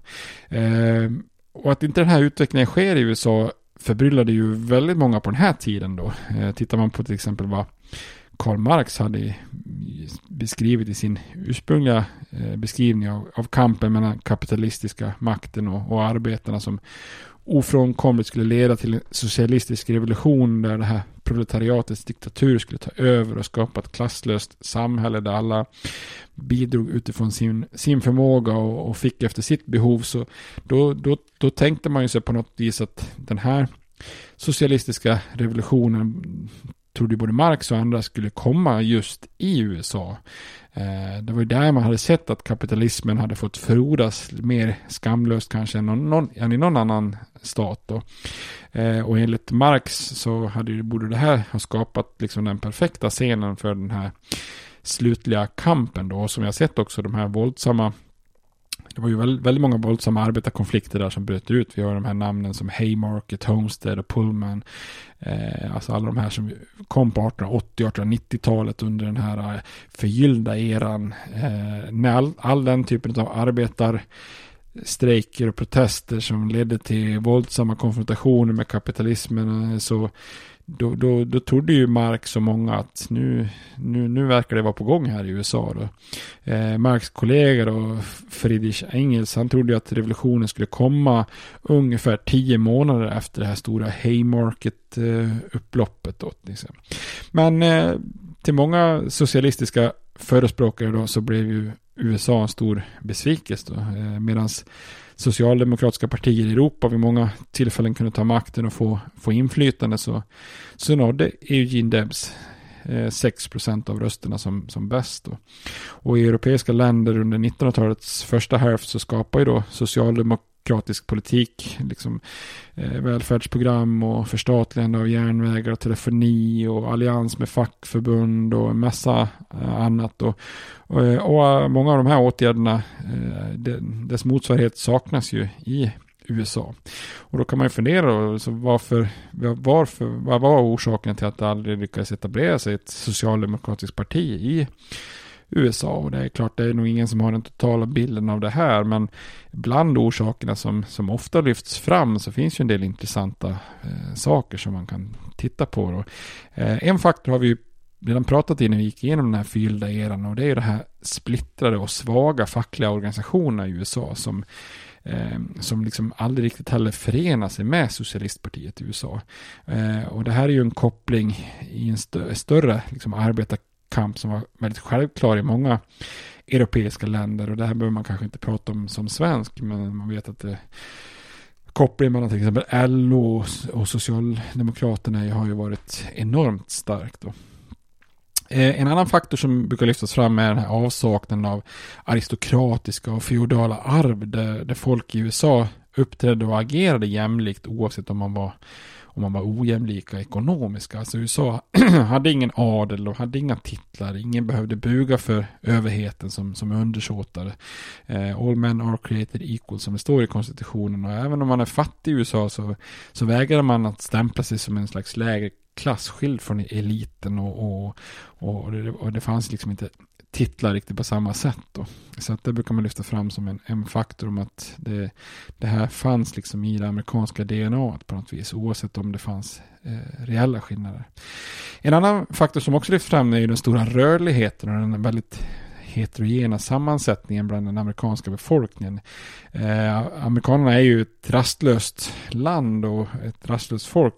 Och att inte den här utvecklingen sker i USA förbryllade ju väldigt många på den här tiden då. Tittar man på till exempel vad Karl Marx hade beskrivit i sin ursprungliga beskrivning av kampen mellan kapitalistiska makten och arbetarna som ofrånkomligt skulle leda till en socialistisk revolution där det här proletariatets diktatur skulle ta över och skapa ett klasslöst samhälle där alla bidrog utifrån sin förmåga och fick efter sitt behov. Så då tänkte man ju sig på något vis att den här socialistiska revolutionen trodde både Marx och andra skulle komma just i USA. Det var ju där man hade sett att kapitalismen hade fått frodas mer skamlöst kanske än i någon annan stat då. Och enligt Marx så borde det här ha skapat liksom den perfekta scenen för den här slutliga kampen då, som jag sett också de här våldsamma. Det var ju väldigt många våldsamma arbetarkonflikter där som bröt ut. Vi har de här namnen som Haymarket, Homestead och Pullman. Alltså alla de här som kom på 1880-1890-talet under den här förgyllda eran. När all den typen av arbetarstrejker och protester som ledde till våldsamma konfrontationer med kapitalismen, så då trodde ju Marx och många att nu verkar det vara på gång här i USA då. Marx kollegor och Friedrich Engels, han trodde ju att revolutionen skulle komma ungefär 10 månader efter det här stora Haymarket upploppet då. Liksom. Men till många socialistiska förespråkare då, så blev ju USA en stor besvikelse då. Medan socialdemokratiska partier i Europa vid många tillfällen kunde ta makten och få inflytande, så nådde Eugene Debs 6% av rösterna som bäst då. Och i europeiska länder under 1900-talets första hälft så skapar ju då socialdemokratisk politik liksom välfärdsprogram och förstatligande av järnvägar och telefoni och allians med fackförbund och en massa annat och många av de här åtgärderna, dess motsvarighet saknas ju i USA. Och då kan man ju fundera så vad var orsaken till att det aldrig lyckades etablera sig ett socialdemokratiskt parti i USA? Och det är klart, det är nog ingen som har den totala bilden av det här, men bland orsakerna som ofta lyfts fram så finns ju en del intressanta saker som man kan titta på då. En faktor har vi ju redan pratat i när vi gick igenom den här fyllda eran, och det är ju det här splittrade och svaga fackliga organisationerna i USA som liksom aldrig riktigt heller förenar sig med socialistpartiet i USA. Och det här är ju en koppling i en större liksom arbetarkamp som var väldigt självklar i många europeiska länder, och det här behöver man kanske inte prata om som svensk, men man vet att kopplingen mellan till exempel LO och Socialdemokraterna har ju varit enormt starkt då. En annan faktor som brukar lyftas fram är den här avsaknaden av aristokratiska och feodala arv där folk i USA uppträdde och agerade jämlikt oavsett om man var ojämlika ekonomiska. Alltså USA hade ingen adel och hade inga titlar. Ingen behövde buga för överheten som undersåtare. All men are created equal, som det står i konstitutionen. Och även om man är fattig i USA så vägrar man att stämpla sig som en slags lägre klass skild från eliten och det fanns liksom inte titlar riktigt på samma sätt då. Så att det brukar man lyfta fram som en faktor om att det här fanns liksom i det amerikanska DNA på något vis, oavsett om det fanns reella skillnader. En annan faktor som också lyfts fram är ju den stora rörligheten och den väldigt heterogena sammansättningen bland den amerikanska befolkningen. Amerikanerna är ju ett rastlöst land och ett rastlöst folk.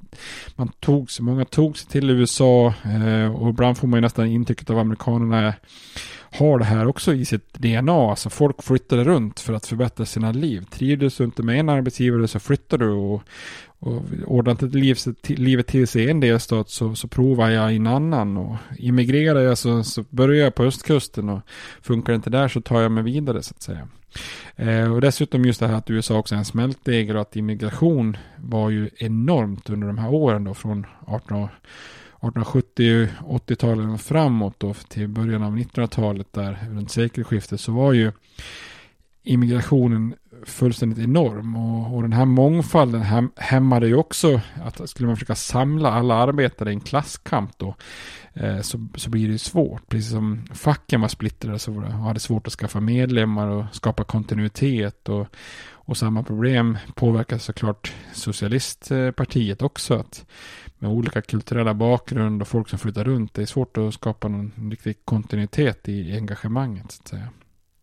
Många tog sig till USA och ibland får man ju nästan intrycket av att amerikanerna har det här också i sitt DNA. Alltså folk flyttade runt för att förbättra sina liv. Trivdes du inte med en arbetsgivare så flyttade du och ordnat livet till sig i en delstat så provar jag i en annan, och immigrerar jag så börjar jag på östkusten, och funkar det inte där så tar jag mig vidare så att säga. Och dessutom just det här att USA också är en smältdegel och att immigration var ju enormt under de här åren då, från 1870 och 80-talen framåt då, till början av 1900-talet där runt sekelskiftet, så var ju immigrationen fullständigt enorm, och den här mångfalden hämmade ju också att skulle man försöka samla alla arbetare i en klasskamp då, så blir det ju svårt. Precis som facken var splittrade så hade svårt att skaffa medlemmar och skapa kontinuitet, och samma problem påverkar såklart socialistpartiet också, att med olika kulturella bakgrund och folk som flyttar runt, det är svårt att skapa någon riktig kontinuitet i engagemanget så att säga.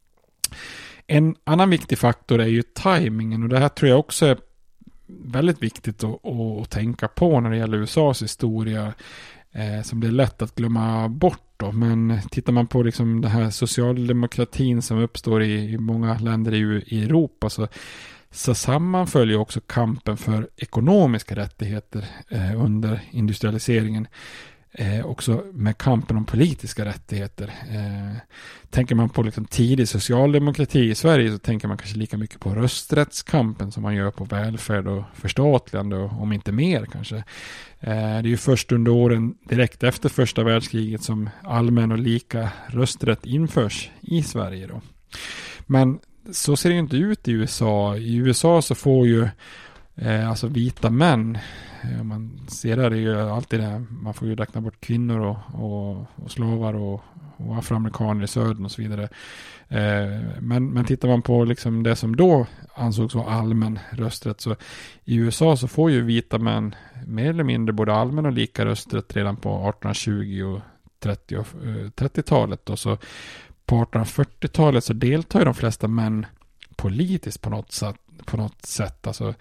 En annan viktig faktor är ju timingen, och det här tror jag också är väldigt viktigt att tänka på när det gäller USAs historia, som det är lätt att glömma bort då. Men tittar man på liksom det här socialdemokratin som uppstår i många länder i Europa, så sammanföljer också kampen för ekonomiska rättigheter under industrialiseringen också med kampen om politiska rättigheter. Tänker man på liksom tidig socialdemokrati i Sverige, så tänker man kanske lika mycket på rösträttskampen som man gör på välfärd och förstatligande, och om inte mer kanske. Det är ju först under åren direkt efter första världskriget som allmän och lika rösträtt införs i Sverige då. Men så ser det ju inte ut i USA. I USA så får ju alltså vita män, man ser där, det är ju alltid det här, man får ju räkna bort kvinnor och slavar och afroamerikaner i södern och så vidare. Men tittar man på liksom det som då ansågs vara allmän rösträtt, så i USA så får ju vita män mer eller mindre både allmän och lika rösträtt redan på 1820- och 30-talet. Och så på 1840-talet så deltar ju de flesta män politiskt på något sätt. Alltså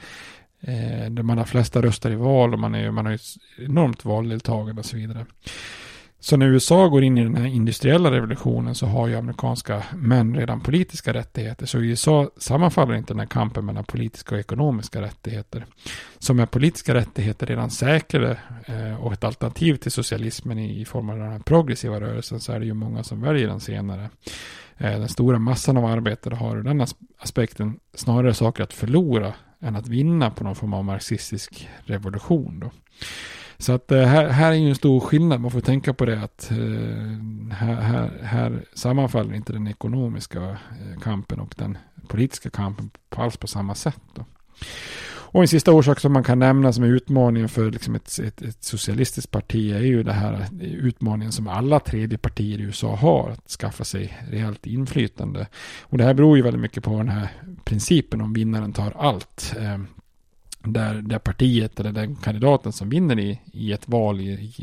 de flesta röstar i val, och man har ju enormt valdeltagande och så vidare. Så när USA går in i den här industriella revolutionen så har ju amerikanska män redan politiska rättigheter. Så i USA sammanfaller inte den här kampen mellan politiska och ekonomiska rättigheter. Som är politiska rättigheter redan säkrade och ett alternativ till socialismen i form av den här progressiva rörelsen, så är det ju många som väljer den senare. Den stora massan av arbetare har ur den aspekten snarare saker att förlora än att vinna på någon form av marxistisk revolution då. Så att här är ju en stor skillnad. Man får tänka på det att här sammanfaller inte den ekonomiska kampen och den politiska kampen alls på samma sätt då. Och en sista orsak som man kan nämna som är utmaningen för liksom ett socialistiskt parti är ju det här utmaningen som alla tredje partier i USA har, att skaffa sig reellt inflytande. Och det här beror ju väldigt mycket på den här principen om vinnaren tar allt. Där partiet eller den kandidaten som vinner i ett val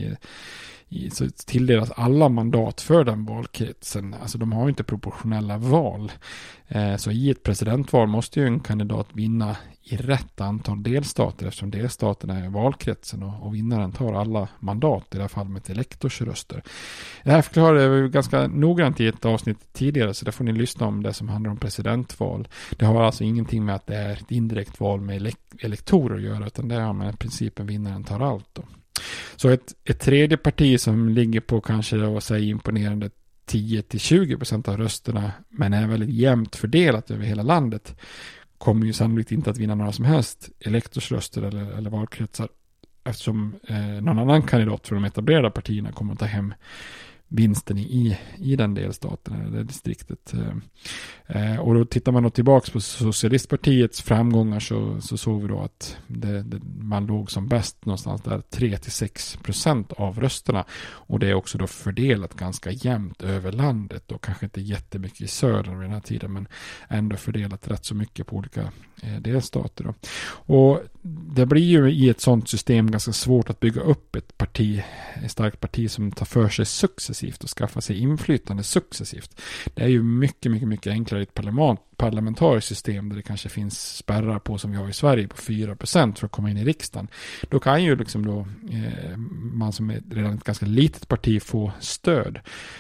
så tilldelas alla mandat för den valkretsen. Alltså de har ju inte proportionella val. Så i ett presidentval måste ju en kandidat vinna i rätt antal delstater, eftersom delstaterna är valkretsen och vinnaren tar alla mandat, i det här fallet med elektorsröster. Det här förklarade jag ganska noggrant i ett avsnitt tidigare, så där får ni lyssna om det som handlar om presidentval. Det har alltså ingenting med att det är ett indirekt val med elektorer att göra, utan det har med principen vinnaren tar allt då. Så ett tredje parti som ligger på kanske då, säg imponerande 10-20% av rösterna, men är väldigt jämnt fördelat över hela landet, kommer ju sannolikt inte att vinna några som helst elektorsröster eller valkretsar, eftersom någon annan kandidat för de etablerade partierna kommer att ta hem vinsten i den delstaten eller det distriktet. Och då tittar man då tillbaka på socialistpartiets framgångar så såg vi då att man låg som bäst någonstans där 3-6% av rösterna, och det är också då fördelat ganska jämnt över landet och kanske inte jättemycket i södern vid den här tiden, men ändå fördelat rätt så mycket på olika delstater då. Och det blir ju i ett sådant system ganska svårt att bygga upp ett starkt parti som tar för sig successivt och skaffar sig inflytande successivt. Det är ju mycket, mycket, mycket enklare i ett parlamentariskt system där det kanske finns spärrar på, som vi har i Sverige, på 4% för att komma in i riksdagen. Då kan ju liksom då man som är redan ett ganska litet parti få stöd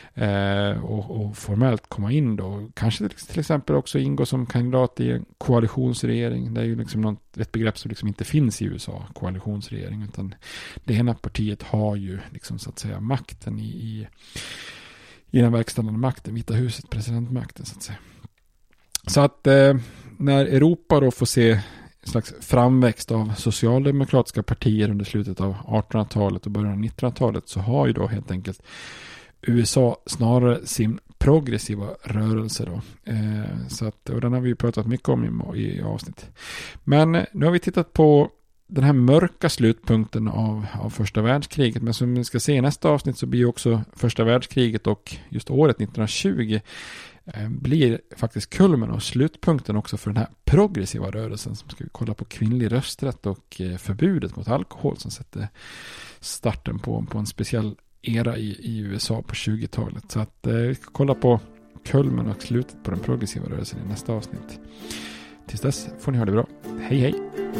och formellt komma in då. Kanske till exempel också ingå som kandidat i en koalitionsregering. Det är ju liksom ett begrepp som liksom inte finns i USA, koalitionsregering, utan det ena partiet har ju liksom så att säga makten i den verkställande makten, Vita huset, presidentmakten så att säga. Så att när Europa då får se en slags framväxt av socialdemokratiska partier under slutet av 1800-talet och början av 1900-talet, så har ju då helt enkelt USA snarare sin progressiva rörelse då. Så att, och den har vi ju pratat mycket om i avsnitt. Men nu har vi tittat på den här mörka slutpunkten av första världskriget, men som vi ska se i nästa avsnitt så blir också första världskriget och just året 1920 blir faktiskt kulmen och slutpunkten också för den här progressiva rörelsen, som ska vi kolla på kvinnlig rösträtt och förbudet mot alkohol, som sätter starten på en speciell era i USA på 20-talet. Så att vi ska kolla på kulmen och slutet på den progressiva rörelsen i nästa avsnitt. Tills dess får ni ha det bra. Hej hej!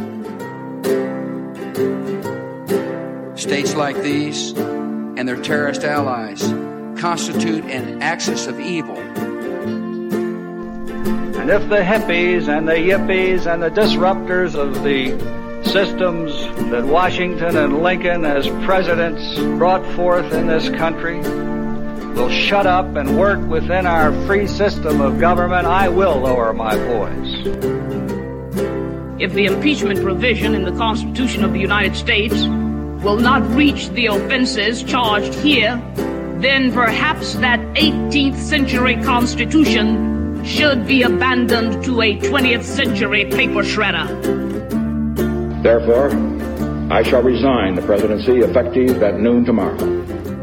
States like these and their terrorist allies constitute an axis of evil. And if the hippies and the yippies and the disruptors of the systems that Washington and Lincoln as presidents brought forth in this country will shut up and work within our free system of government, I will lower my voice. If the impeachment provision in the Constitution of the United States will not reach the offenses charged here, then perhaps that 18th century Constitution should be abandoned to a 20th century paper shredder. Therefore, I shall resign the presidency effective at noon tomorrow.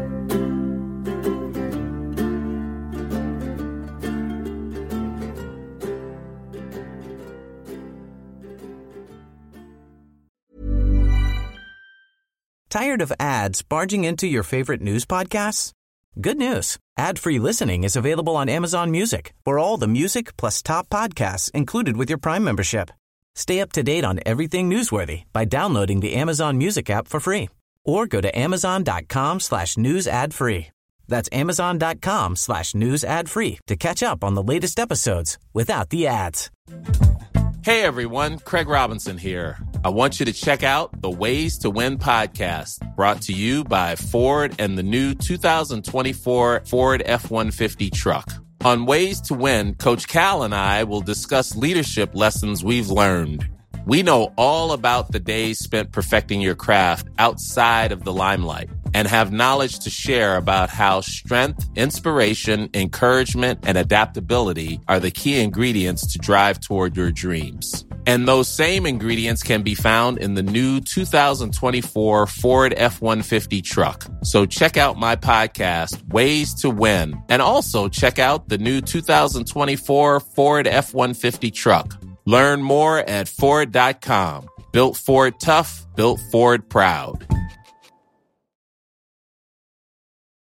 Tired of ads barging into your favorite news podcasts? Good news. Ad-free listening is available on Amazon Music for all the music plus top podcasts included with your Prime membership. Stay up to date on everything newsworthy by downloading the Amazon Music app for free or go to amazon.com/news ad free. That's amazon.com/news ad free to catch up on the latest episodes without the ads. Hey everyone, Craig Robinson here. I want you to check out the Ways to Win podcast, brought to you by Ford and the new 2024 Ford F-150 truck. On Ways to Win, Coach Cal and I will discuss leadership lessons we've learned. We know all about the days spent perfecting your craft outside of the limelight and have knowledge to share about how strength, inspiration, encouragement, and adaptability are the key ingredients to drive toward your dreams. And those same ingredients can be found in the new 2024 Ford F-150 truck. So check out my podcast, Ways to Win, and also check out the new 2024 Ford F-150 truck. Learn more at Ford.com. Built Ford tough, built Ford proud.